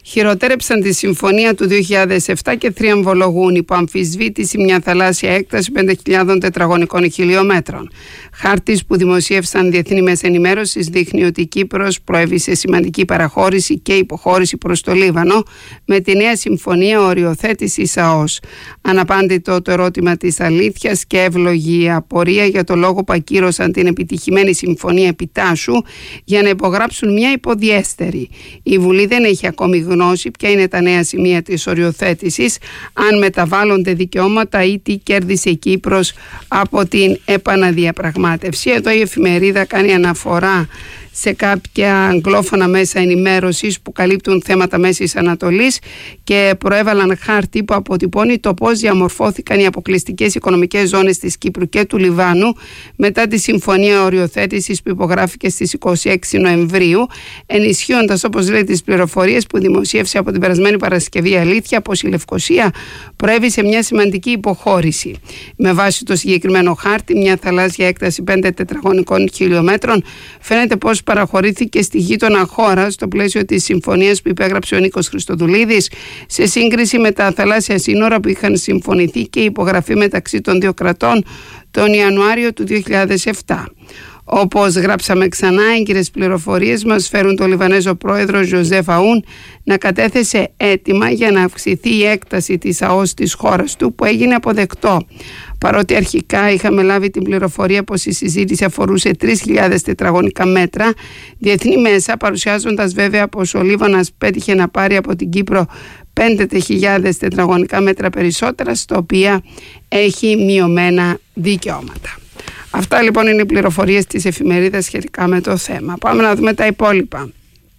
χειροτέρεψαν τη συμφωνία του δύο χιλιάδες επτά και θριαμβολογούν υπό αμφισβήτηση μια θαλάσσια έκταση πέντε χιλιάδες τετραγωνικών χιλιόμετρων. Χάρτης που δημοσίευσαν διεθνή μέσα ενημέρωσης δείχνει ότι η Κύπρος προέβησε σημαντική παραχώρηση και υποχώρηση προς το Λίβανο με τη νέα συμφωνία οριοθέτησης ΑΟΣ. Αναπάντητο το ερώτημα της αλήθειας και εύλογη η απορία για το λόγο που ακύρωσαν την επιτυχημένη συμφωνία επιτάσσου για να υπογράψουν μια υποδιέστερη. Η Βουλή δεν έχει ακόμη γνώση ποια είναι τα νέα σημεία της οριοθέτησης, αν μεταβάλλονται δικαιώματα ή τι κέρδισε η Κύπρος από την επαναδιαπραγμάτευση. Εδώ η εφημερίδα κάνει αναφορά σε κάποια αγγλόφωνα μέσα ενημέρωσης που καλύπτουν θέματα Μέσης Ανατολής και προέβαλαν χάρτη που αποτυπώνει το πώς διαμορφώθηκαν οι αποκλειστικές οικονομικές ζώνες της Κύπρου και του Λιβάνου μετά τη συμφωνία οριοθέτησης που υπογράφηκε στις είκοσι έξι Νοεμβρίου, ενισχύοντας, όπως λέει, τις πληροφορίες που δημοσίευσε από την περασμένη Παρασκευή Αλήθεια πως η Λευκοσία προέβη σε μια σημαντική υποχώρηση. Με βάση το συγκεκριμένο χάρτη, μια θαλάσσια έκταση πέντε τετραγωνικών χιλιόμετρων φαίνεται πως παραχωρήθηκε στη γείτονα χώρα στο πλαίσιο της συμφωνίας που υπέγραψε ο Νίκος Χριστοδουλίδης σε σύγκριση με τα θαλάσσια σύνορα που είχαν συμφωνηθεί και υπογραφεί μεταξύ των δύο κρατών τον Ιανουάριο του δύο χιλιάδες επτά. Όπως γράψαμε ξανά, έγκυρες πληροφορίες μας φέρουν το Λιβανέζο πρόεδρο Ζωζέφ Αούν να κατέθεσε αίτημα για να αυξηθεί η έκταση της ΑΟΣ της χώρας του, που έγινε αποδεκτό. Παρότι αρχικά είχαμε λάβει την πληροφορία πως η συζήτηση αφορούσε τρεις χιλιάδες τετραγωνικά μέτρα, διεθνή μέσα, παρουσιάζοντας βέβαια πως ο Λίβανας πέτυχε να πάρει από την Κύπρο πέντε χιλιάδες τετραγωνικά μέτρα περισσότερα, στα οποία έχει μειωμένα δικαιώματα. Αυτά λοιπόν είναι οι πληροφορίες της εφημερίδας σχετικά με το θέμα. Πάμε να δούμε τα υπόλοιπα.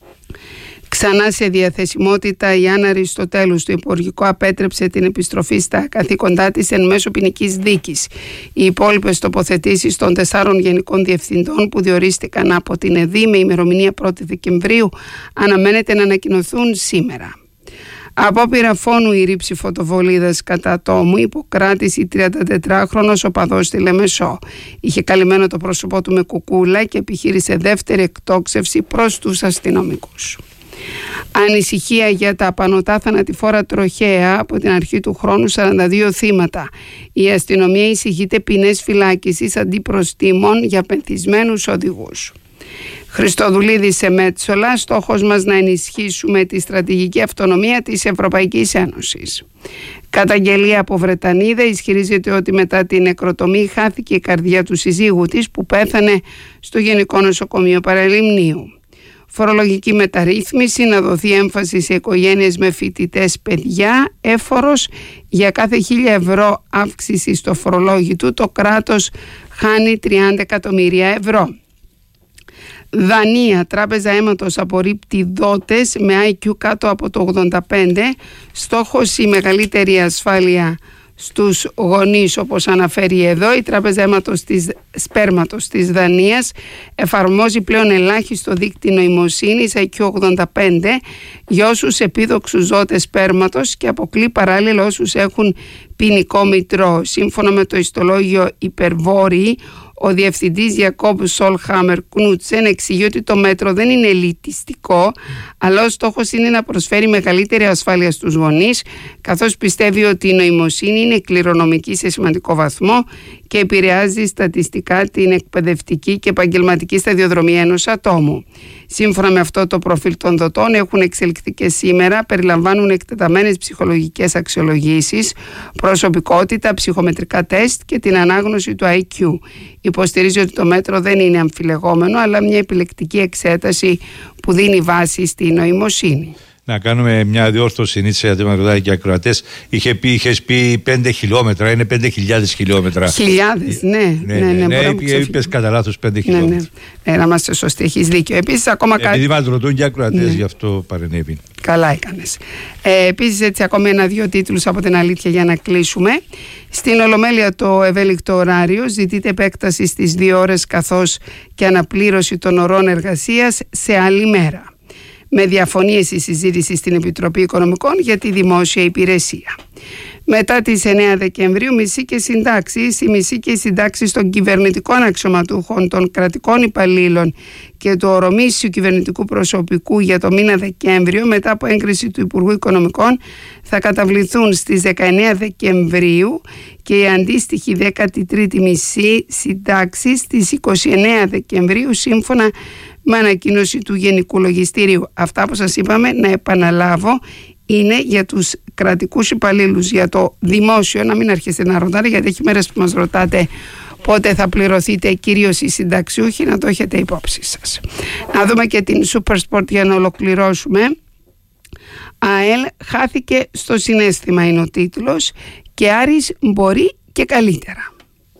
Ξανά σε διαθεσιμότητα, η Άννα Αριστοτέλου στο Υπουργικό απέτρεψε την επιστροφή στα καθήκοντά της εν μέσω ποινικής δίκης. Οι υπόλοιπες τοποθετήσεις των τεσσάρων γενικών διευθυντών που διορίστηκαν από την ΕΔΗ με ημερομηνία πρώτη Δεκεμβρίου αναμένεται να ανακοινωθούν σήμερα. Απόπειρα φόνου η ρήψη φωτοβολίδας κατά τόμου, υποκράτηση τριαντατετράχρονος οπαδός στη Λεμεσό. Είχε καλυμμένο το πρόσωπό του με κουκούλα και επιχείρησε δεύτερη εκτόξευση προς τους αστυνομικούς. Ανησυχία για τα απανωτά θανατηφόρα τροχαία, από την αρχή του χρόνου σαράντα δύο θύματα. Η αστυνομία εισηγείται ποινές φυλάκισης αντιπροστίμων για πενθισμένους οδηγούς. Χριστοδουλίδη σε Μέτσολα, στόχος μας να ενισχύσουμε τη στρατηγική αυτονομία της Ευρωπαϊκής Ένωσης. Καταγγελία από Βρετανίδα, ισχυρίζεται ότι μετά την νεκροτομή χάθηκε η καρδιά του συζύγου της που πέθανε στο Γενικό Νοσοκομείο Παραλιμνίου. Φορολογική μεταρρύθμιση, να δοθεί έμφαση σε οικογένειες με φοιτητές παιδιά. Έφορος, για κάθε χίλια ευρώ αύξηση στο φορολόγητο το κράτος χάνει τριάντα εκατομμύρια ευρώ. Δανία, τράπεζα αίματος απορρίπτει δότες με άι κιου κάτω από το ογδόντα πέντε, στόχος η μεγαλύτερη ασφάλεια στους γονείς, όπως αναφέρει εδώ. Η τράπεζα αίματος της σπέρματος της Δανίας εφαρμόζει πλέον ελάχιστο δείκτη νοημοσύνης άι κιου ογδόντα πέντε για όσους επίδοξους δότες σπέρματος και αποκλεί παράλληλα όσους έχουν ποινικό μητρό. Σύμφωνα με το ιστολόγιο Υπερβόρη, ο διευθυντής Γιακώβ Σολχάμερ Κνούτσεν εξηγεί ότι το μέτρο δεν είναι ελιτιστικό, αλλά ο στόχος είναι να προσφέρει μεγαλύτερη ασφάλεια στους γονείς, καθώς πιστεύει ότι η νοημοσύνη είναι κληρονομική σε σημαντικό βαθμό και επηρεάζει στατιστικά την εκπαιδευτική και επαγγελματική σταδιοδρομία ενός ατόμου. Σύμφωνα με αυτό το προφίλ των δοτών έχουν εξελιχθεί και σήμερα, περιλαμβάνουν εκτεταμένες ψυχολογικές αξιολογήσεις, προσωπικότητα, ψυχομετρικά τεστ και την ανάγνωση του άι κιου. Υποστηρίζει ότι το μέτρο δεν είναι αμφιλεγόμενο, αλλά μια επιλεκτική εξέταση που δίνει βάση στη νοημοσύνη. Να κάνουμε μια διόρθωση, συνήθως για δημοκρατάκια και ακροατές. Είχε πει, είχες πει πέντε χιλιόμετρα, είναι πέντε χιλιάδες χιλιόμετρα. Χιλιάδες, ναι. Ναι, ναι, ναι, ναι, ναι είπες κατά λάθος πέντε χιλιόμετρα. Ναι, ναι. Ε, να είμαστε σωστοί, έχεις δίκιο. Επίσης, ακόμα κάτι. Επειδή μας ρωτούν και ακροατές, ναι, γι' αυτό παρενέβη. Καλά έκανες. Ε, επίσης, έτσι, ακόμα ένα-δύο τίτλους από την αλήθεια για να κλείσουμε. Στην Ολομέλεια το ευέλικτο ωράριο ζητείται επέκταση στις δύο ώρες καθώς και αναπλήρωση των ωρών εργασίας σε άλλη μέρα. Με διαφωνίες η συζήτηση στην Επιτροπή Οικονομικών για τη δημόσια υπηρεσία. Μετά τις εννέα Δεκεμβρίου, μισή και συντάξεις, η μισή και οι συντάξεις των κυβερνητικών αξιωματούχων, των κρατικών υπαλλήλων και του ορομήσιου κυβερνητικού προσωπικού για το μήνα Δεκέμβριο, μετά από έγκριση του Υπουργού Οικονομικών, θα καταβληθούν στις δεκαεννέα Δεκεμβρίου και η αντίστοιχη δέκατη τρίτη μισή συντάξη στις είκοσι εννέα Δεκεμβρίου, σύμφωνα με ανακοίνωση του Γενικού Λογιστηρίου. Αυτά που σας είπαμε, να επαναλάβω, είναι για τους κρατικούς υπαλλήλους, για το δημόσιο. Να μην αρχίσετε να ρωτάτε, γιατί έχει μέρες που μας ρωτάτε πότε θα πληρωθείτε, κυρίως οι συνταξιούχοι, να το έχετε υπόψη σας. Να δούμε και την Super Sport για να ολοκληρώσουμε. ΑΕΛ χάθηκε στο συναίσθημα, είναι ο τίτλος, και Άρης μπορεί και καλύτερα.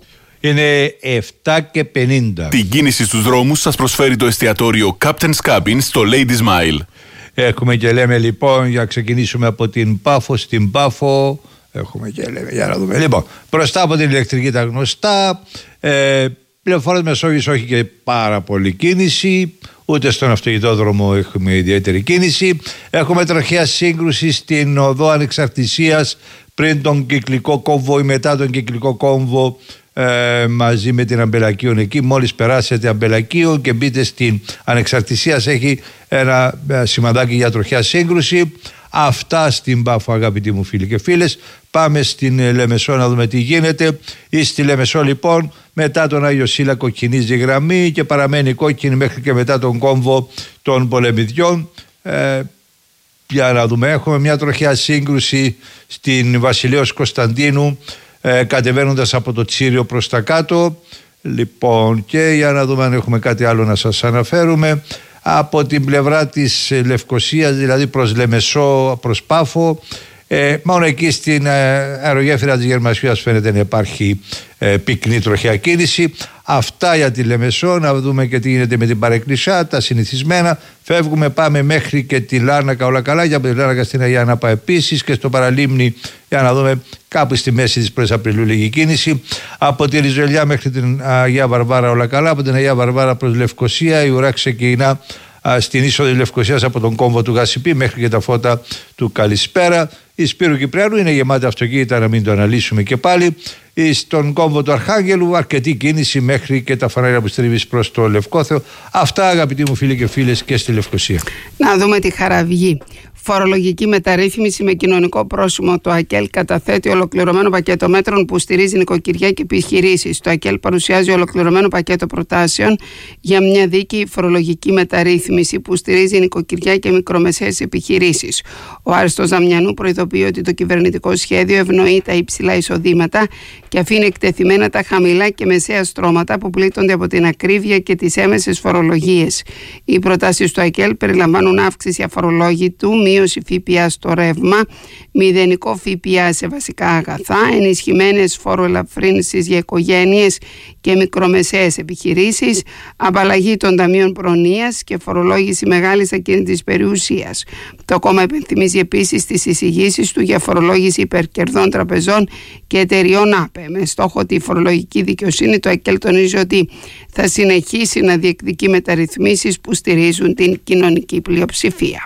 Είναι επτά και πενήντα. Την κίνηση στους δρόμους σας προσφέρει το εστιατόριο Captain's Cabin στο Ladies Mile. Έχουμε και λέμε λοιπόν, για να ξεκινήσουμε από την Πάφο στην Πάφο. Έχουμε και λέμε, για να δούμε. Λοιπόν, μπροστά από την ηλεκτρική τα γνωστά. Ε, Πληροφόρος Μεσόγειος όχι και πάρα πολύ κίνηση. Ούτε στον αυτοκινητόδρομο έχουμε ιδιαίτερη κίνηση. Έχουμε τροχαία σύγκρουση στην οδό Ανεξαρτησίας πριν τον κυκλικό κόμβο ή μετά τον κυκλικό κόμβο. Ε, μαζί με την Αμπελακίων εκεί. Μόλις περάσετε Αμπελακίων και μπείτε στην Ανεξαρτησίας, έχει ένα σημαντάκι για τροχιά σύγκρουση. Αυτά στην Πάφο, αγαπητοί μου φίλοι και φίλες. Πάμε στην Λεμεσό να δούμε τι γίνεται. Ή στη Λεμεσό λοιπόν, μετά τον Άγιο Σύλλα κοκκινίζει η γραμμή και παραμένει κόκκινη μέχρι και μετά τον κόμβο των Πολεμιδιών. ε, Για να δούμε, έχουμε μια τροχιά σύγκρουση στην Βασιλέως Κωνσταντίνου, Ε, κατεβαίνοντας από το Τσίριο προς τα κάτω. Λοιπόν, και για να δούμε αν έχουμε κάτι άλλο να σας αναφέρουμε. Από την πλευρά της Λευκωσίας, δηλαδή προς Λεμεσό, προς Πάφο, ε, μόνο εκεί στην ε, αερογέφυρα της Γερμασίας φαίνεται να υπάρχει ε, πυκνή τροχιά κίνηση. Αυτά για τη Λεμεσό. Να δούμε και τι γίνεται με την Παρεκκλησιά, τα συνηθισμένα. Φεύγουμε, πάμε μέχρι και τη Λάρνακα, όλα καλά. Για από τη Λάρνακα στην Αγία Νάπα επίσης, και στο Παραλίμνη, για να δούμε, κάπου στη μέση της πρώτης Απριλίου λίγη κίνηση. Από τη Ριζολιά μέχρι την Αγία Βαρβάρα όλα καλά. Από την Αγία Βαρβάρα προς Λευκωσία η ουρά ξεκινά στην είσοδο Λευκωσίας από τον κόμβο του Γασιπί μέχρι και τα φώτα του Καλησπέρα. Η Σπύρου Κυπριανού είναι γεμάτη αυτοκίνητα, να μην το αναλύσουμε και πάλι. Στον κόμβο του Αρχάγγελου αρκετή κίνηση μέχρι και τα φανάρια που στρίβεις προς το Λευκόθεο. Αυτά, αγαπητοί μου φίλοι και φίλες, και στη Λευκωσία. Να δούμε τη Χαραυγή. Φορολογική μεταρρύθμιση με κοινωνικό πρόσημο. Το ΑΚΕΛ καταθέτει ολοκληρωμένο πακέτο μέτρων που στηρίζει νοικοκυριά και επιχειρήσεις. Το ΑΚΕΛ παρουσιάζει ολοκληρωμένο πακέτο προτάσεων για μια δίκαιη φορολογική μεταρρύθμιση που στηρίζει νοικοκυριά και μικρομεσαίες επιχειρήσεις. Ο Άριστος Δαμιανού προειδοποιεί ότι το κυβερνητικό σχέδιο ευνοεί τα υψηλά εισοδήματα και αφήνει εκτεθειμένα τα χαμηλά και μεσαία στρώματα που πλήττονται από την ακρίβεια και τις έμεσες φορολογίες. Οι προτάσεις του ΑΚΕΛ περιλαμβάνουν αύξηση αφορολόγητου, μείωση ΦΠΑ στο ρεύμα, μηδενικό ΦΠΑ σε βασικά αγαθά, ενισχυμένες φοροελαφρύνσεις για οικογένειες και μικρομεσαίες επιχειρήσεις, απαλλαγή των ταμείων προνοίας και φορολόγηση μεγάλης ακίνητης περιουσίας. Το κόμμα υπενθυμίζει επίσης τις εισηγήσεις του για φορολόγηση υπερκερδών τραπεζών και εταιριών ΑΠΕ. Με στόχο τη φορολογική δικαιοσύνη, το ΑΚΕΛ τονίζει ότι θα συνεχίσει να διεκδικεί μεταρρυθμίσεις που στηρίζουν την κοινωνική πλειοψηφία.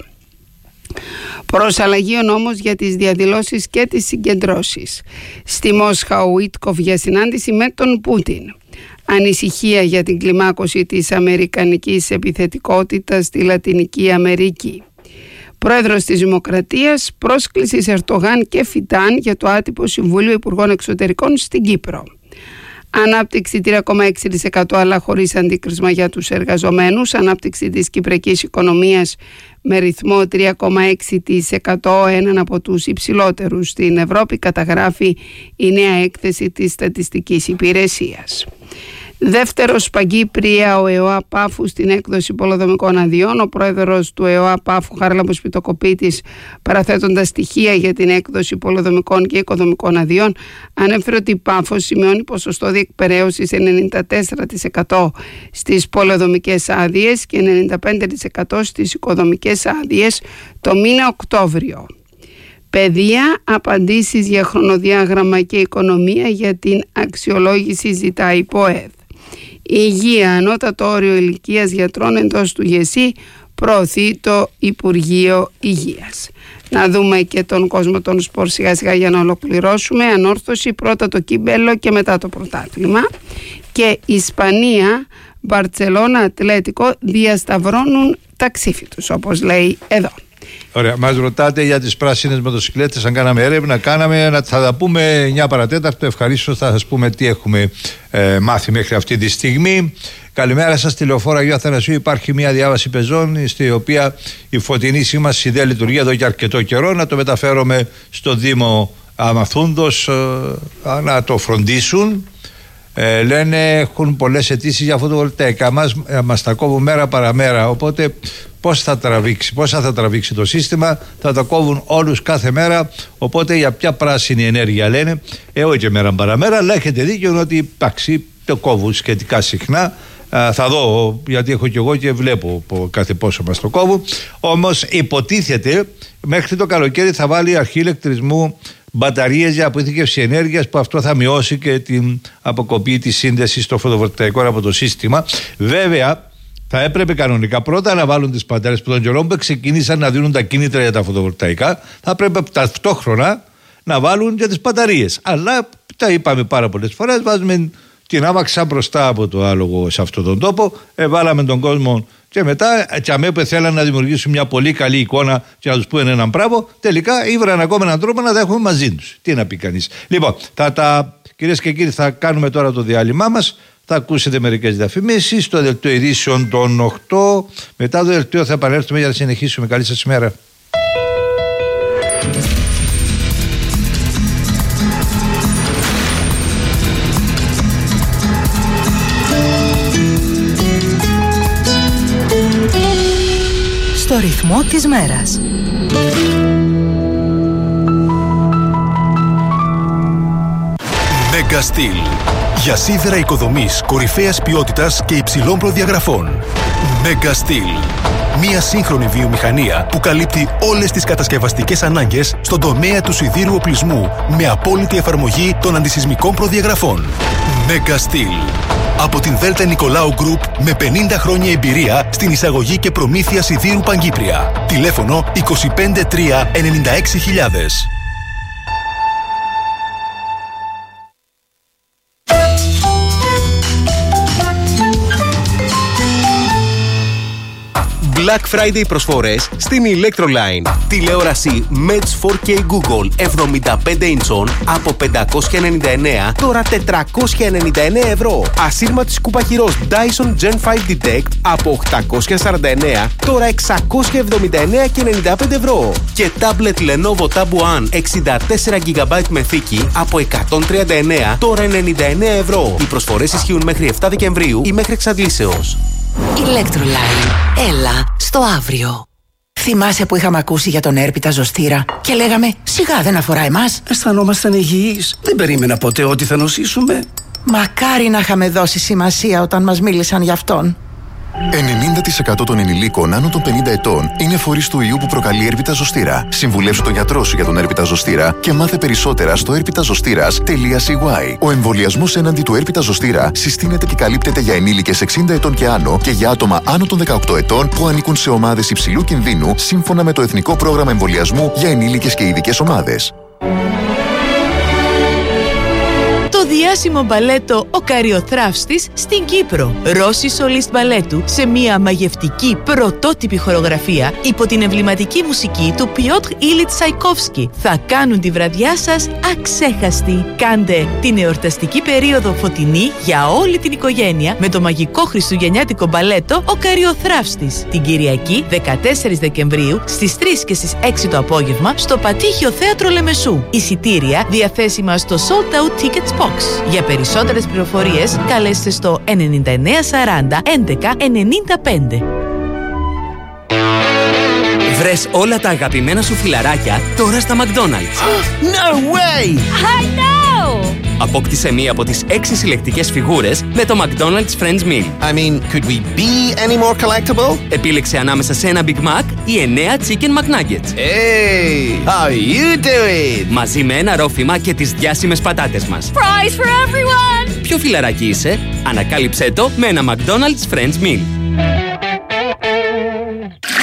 Προσαλλαγή ο νόμος για τις διαδηλώσεις και τις συγκεντρώσεις. Στη Μόσχα ο Ουίτκοφ για συνάντηση με τον Πούτιν. Ανησυχία για την κλιμάκωση της αμερικανικής επιθετικότητας στη Λατινική Αμερική. Πρόεδρος της Δημοκρατίας, πρόσκληση Ερντογάν και Φιτάν για το άτυπο Συμβούλιο Υπουργών Εξωτερικών στην Κύπρο. Ανάπτυξη τρία κόμμα έξι τοις εκατό αλλά χωρίς αντίκρισμα για τους εργαζομένους. Ανάπτυξη της κυπριακής οικονομίας με ρυθμό τρία κόμμα έξι τοις εκατό, έναν από τους υψηλότερους στην Ευρώπη, καταγράφει η νέα έκθεση της Στατιστικής Υπηρεσίας. Δεύτερο σπαγγί πρία ο ΕΟΑ Πάφου στην έκδοση πολεοδομικών αδειών. Ο πρόεδρος του ΕΟΑ Πάφου, Χάρλαμπος Πιτοκοπίτης, παραθέτοντας στοιχεία για την έκδοση πολεοδομικών και οικοδομικών αδειών, ανέφερε ότι η Πάφος σημειώνει ποσοστό διεκπεραίωσης ενενήντα τέσσερα τοις εκατό στις πολεοδομικές άδειες και ενενήντα πέντε τοις εκατό στις οικοδομικές άδειες το μήνα Οκτώβριο. Παιδεία, απαντήσεις για χρονοδιάγραμμα και οικονομία για την αξιολόγηση ζητάει η ΠΟΕΔ. Η υγεία, ανώτατο όριο ηλικίας γιατρών εντός του ΓΕΣΥ προωθεί το Υπουργείο Υγείας. Να δούμε και τον κόσμο των σπορ σιγά σιγά για να ολοκληρώσουμε. Ανόρθωση, πρώτα το κύπελλο και μετά το πρωτάθλημα. Και Ισπανία, Μπαρτσελώνα, Ατλέτικο διασταυρώνουν τα ξύφη τους, όπως λέει εδώ. Ωραία, μας ρωτάτε για τις πράσινες μοτοσυκλέτες, αν κάναμε έρευνα. Κάναμε, θα τα πούμε εννιά παρατέταρτο. Ευχαρίστως θα σας πούμε τι έχουμε ε, μάθει μέχρι αυτή τη στιγμή. Καλημέρα σας, τηλεοφόρο Αγίου Αθανασίου. Υπάρχει μια διάβαση πεζών, στη οποία η φωτεινή σήμανση δεν λειτουργεί εδώ και αρκετό καιρό. Να το μεταφέρομαι στο Δήμο Αμαθούντος ε, να το φροντίσουν. Ε, λένε έχουν πολλές αιτήσεις για φωτοβολταϊκά. Μας, ε, μας τα κόβουν μέρα παραμέρα. Οπότε πώς θα τραβήξει, πώς θα τραβήξει το σύστημα? Θα τα κόβουν όλους κάθε μέρα. Οπότε για ποια πράσινη ενέργεια λένε? Ε, όχι και μέρα παραμέρα, αλλά έχετε δίκιο ότι εντάξει, το κόβουν σχετικά συχνά. Α, θα δω, γιατί έχω και εγώ και βλέπω κάθε πόσο μας το κόβουν. Όμως υποτίθεται μέχρι το καλοκαίρι θα βάλει αρχή ηλεκτρισμού μπαταρίες για αποθήκευση ενέργειας, που αυτό θα μειώσει και την αποκοπή της σύνδεσης στο φωτοβολταϊκό από το σύστημα. Βέβαια, θα έπρεπε κανονικά πρώτα να βάλουν τις μπαταρίες, που τον καιρό που ξεκίνησαν να δίνουν τα κίνητρα για τα φωτοβολταϊκά, θα πρέπει ταυτόχρονα να βάλουν και τις μπαταρίες. Αλλά τα είπαμε πάρα πολλές φορές, βάζουμε την άμαξα μπροστά από το άλογο σε αυτόν τον τόπο, ε, βάλαμε τον κόσμο. Και μετά, και αμέσως θέλαν να δημιουργήσουν μια πολύ καλή εικόνα και να τους πούνε έναν μπράβο, τελικά ήβραν ακόμα έναν τρόπο να τα έχουμε μαζί τους. Τι να πει κανείς. Λοιπόν, θα τα, κυρίες και κύριοι, θα κάνουμε τώρα το διάλειμμά μας. Θα ακούσετε μερικές διαφημίσεις στο δελτίο ειδήσεων των οκτώ. Μετά το δελτίο θα επανέλθουμε για να συνεχίσουμε. Καλή σας ημέρα. Στο ρυθμό της μέρας. Megastil. Για σίδερα οικοδομής κορυφαίας ποιότητας και υψηλών προδιαγραφών. Megastil. Μία σύγχρονη βιομηχανία που καλύπτει όλες τις κατασκευαστικές ανάγκες στον τομέα του σιδήρου οπλισμού με απόλυτη εφαρμογή των αντισυσμικών προδιαγραφών. Megastil. Από την Δέλτα Νικολάου Γκρουπ με πενήντα χρόνια εμπειρία στην εισαγωγή και προμήθεια σιδήρου Παγκύπρια. Τηλέφωνο είκοσι πέντε τρία ενενήντα έξι χιλιάδες. Black Friday προσφορές στην Electroline. Τηλεόραση Mets φορ κέι Google εβδομήντα πέντε ίντσων από πεντακόσια ενενήντα εννέα, τώρα τετρακόσια ενενήντα εννέα ευρώ. Ασύρματη σκούπα χειρός Dyson Gen πέντε Detect από οκτακόσια σαράντα εννέα, τώρα εξακόσια εβδομήντα εννέα και ενενήντα πέντε ευρώ. Και tablet Lenovo Tab One εξήντα τέσσερα τζι μπι με θήκη από εκατόν τριάντα εννέα, τώρα ενενήντα εννέα ευρώ. Οι προσφορές ισχύουν μέχρι επτά Δεκεμβρίου ή μέχρι εξαντλήσεως. Electroline. Έλα στο αύριο. Θυμάσαι που είχαμε ακούσει για τον έρπιτα ζωστήρα και λέγαμε σιγά δεν αφορά εμάς? Αισθανόμασταν υγιείς. Δεν περίμενα ποτέ ότι θα νοσήσουμε. Μακάρι να είχαμε δώσει σημασία όταν μας μίλησαν γι' αυτόν. ενενήντα τοις εκατό των ενηλίκων άνω των πενήντα ετών είναι φορείς του ιού που προκαλεί έρπιτα ζωστήρα. Συμβουλεύσου τον γιατρό σου για τον έρπιτα ζωστήρα και μάθε περισσότερα στο έρπιτα ζωστήρας τελεία σι γουάι. Ο εμβολιασμός έναντι του έρπιτα ζωστήρα συστήνεται και καλύπτεται για ενήλικες εξήντα ετών και άνω και για άτομα άνω των δεκαοκτώ ετών που ανήκουν σε ομάδες υψηλού κινδύνου σύμφωνα με το Εθνικό Πρόγραμμα Εμβολιασμού για ενήλικες και ειδικές ομάδες. Το διάσημο μπαλέτο «Ο Καριοθράφστης» στην Κύπρο. Ρώση Σολίστ Μπαλέτου σε μια μαγευτική πρωτότυπη χορογραφία υπό την εμβληματική μουσική του Πιότρ Ήλιτ Τσαϊκόφσκι. Θα κάνουν τη βραδιά σας αξέχαστη. Κάντε την εορταστική περίοδο φωτεινή για όλη την οικογένεια με το μαγικό χριστουγεννιάτικο μπαλέτο «Ο Καριοθράφστης». Την Κυριακή δεκατέσσερις Δεκεμβρίου στις τρεις και στις έξι το απόγευμα στο Πατήχιο Θέατρο Λεμεσού. Εισιτήρια διαθέσιμα στο Sold Out Tickets Box. Για περισσότερες πληροφορίες καλέστε στο ενενήντα εννέα σαράντα έντεκα ενενήντα πέντε. Βρες όλα τα αγαπημένα σου φιλαράκια τώρα στα McDonald's. No way! I know! Απόκτησε μία από τις έξι συλλεκτικές φιγούρες με το McDonald's Friends Meal. I mean, could we be any more collectible? Επίλεξε ανάμεσα σε ένα Big Mac ή εννέα Chicken McNuggets. Hey, how you do it? Μαζί με ένα ρόφημα και τις διάσημες πατάτες μας. Prize for everyone! Ποιο φιλαράκι είσαι? Ανακάλυψέ το με ένα McDonald's Friends Meal.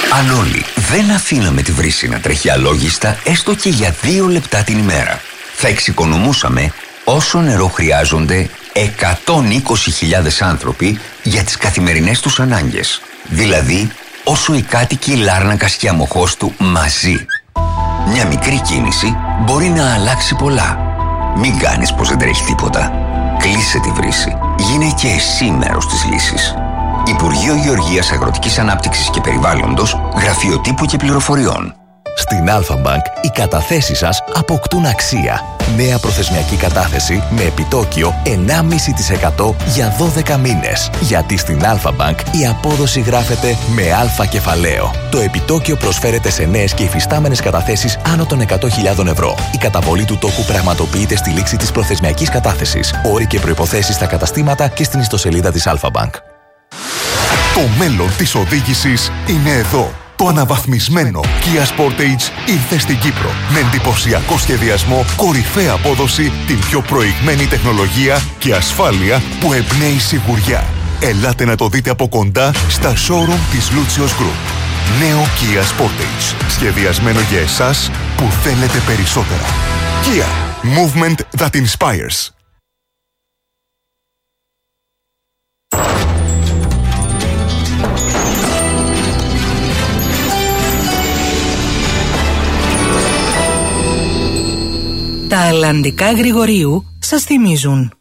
Αν όλοι δεν αφήναμε τη βρύση να τρέχει αλόγιστα έστω και για δύο λεπτά την ημέρα, θα εξοικονομούσαμε όσο νερό χρειάζονται εκατόν είκοσι χιλιάδες άνθρωποι για τις καθημερινές τους ανάγκες. Δηλαδή, όσο οι κάτοικοι Λάρνακας και Αμοχώστου μαζί. Μια μικρή κίνηση μπορεί να αλλάξει πολλά. Μην κάνεις πως δεν τρέχει τίποτα. Κλείσε τη βρύση. Γίνε και εσύ μέρος της λύσης. Υπουργείο Γεωργίας, Αγροτικής Ανάπτυξης και Περιβάλλοντος, Γραφείο Τύπου και Πληροφοριών. Στην Αλφα-Bank οι καταθέσεις σας αποκτούν αξία. Νέα προθεσμιακή κατάθεση με επιτόκιο εννιά κόμμα πέντε τοις εκατό για δώδεκα μήνες. Γιατί στην Αλφα-Bank η απόδοση γράφεται με αλφα κεφαλαίο. Το επιτόκιο προσφέρεται σε νέες και υφιστάμενες καταθέσεις άνω των εκατό χιλιάδες ευρώ. Η καταβολή του τόκου πραγματοποιείται στη λήξη της προθεσμιακής κατάθεσης. Όροι και προϋποθέσεις στα καταστήματα και στην ιστοσελίδα της Αλφα-Bank. Το μέλλον της οδήγησης είναι εδώ. Το αναβαθμισμένο Kia Sportage ήρθε στην Κύπρο με εντυπωσιακό σχεδιασμό, κορυφαία απόδοση, την πιο προηγμένη τεχνολογία και ασφάλεια που εμπνέει σιγουριά. Ελάτε να το δείτε από κοντά στα showroom της Lucios Group. Νέο Kia Sportage, σχεδιασμένο για εσάς που θέλετε περισσότερα. Kia, movement that inspires. Τα αλλαντικά Γρηγορίου σας θυμίζουν.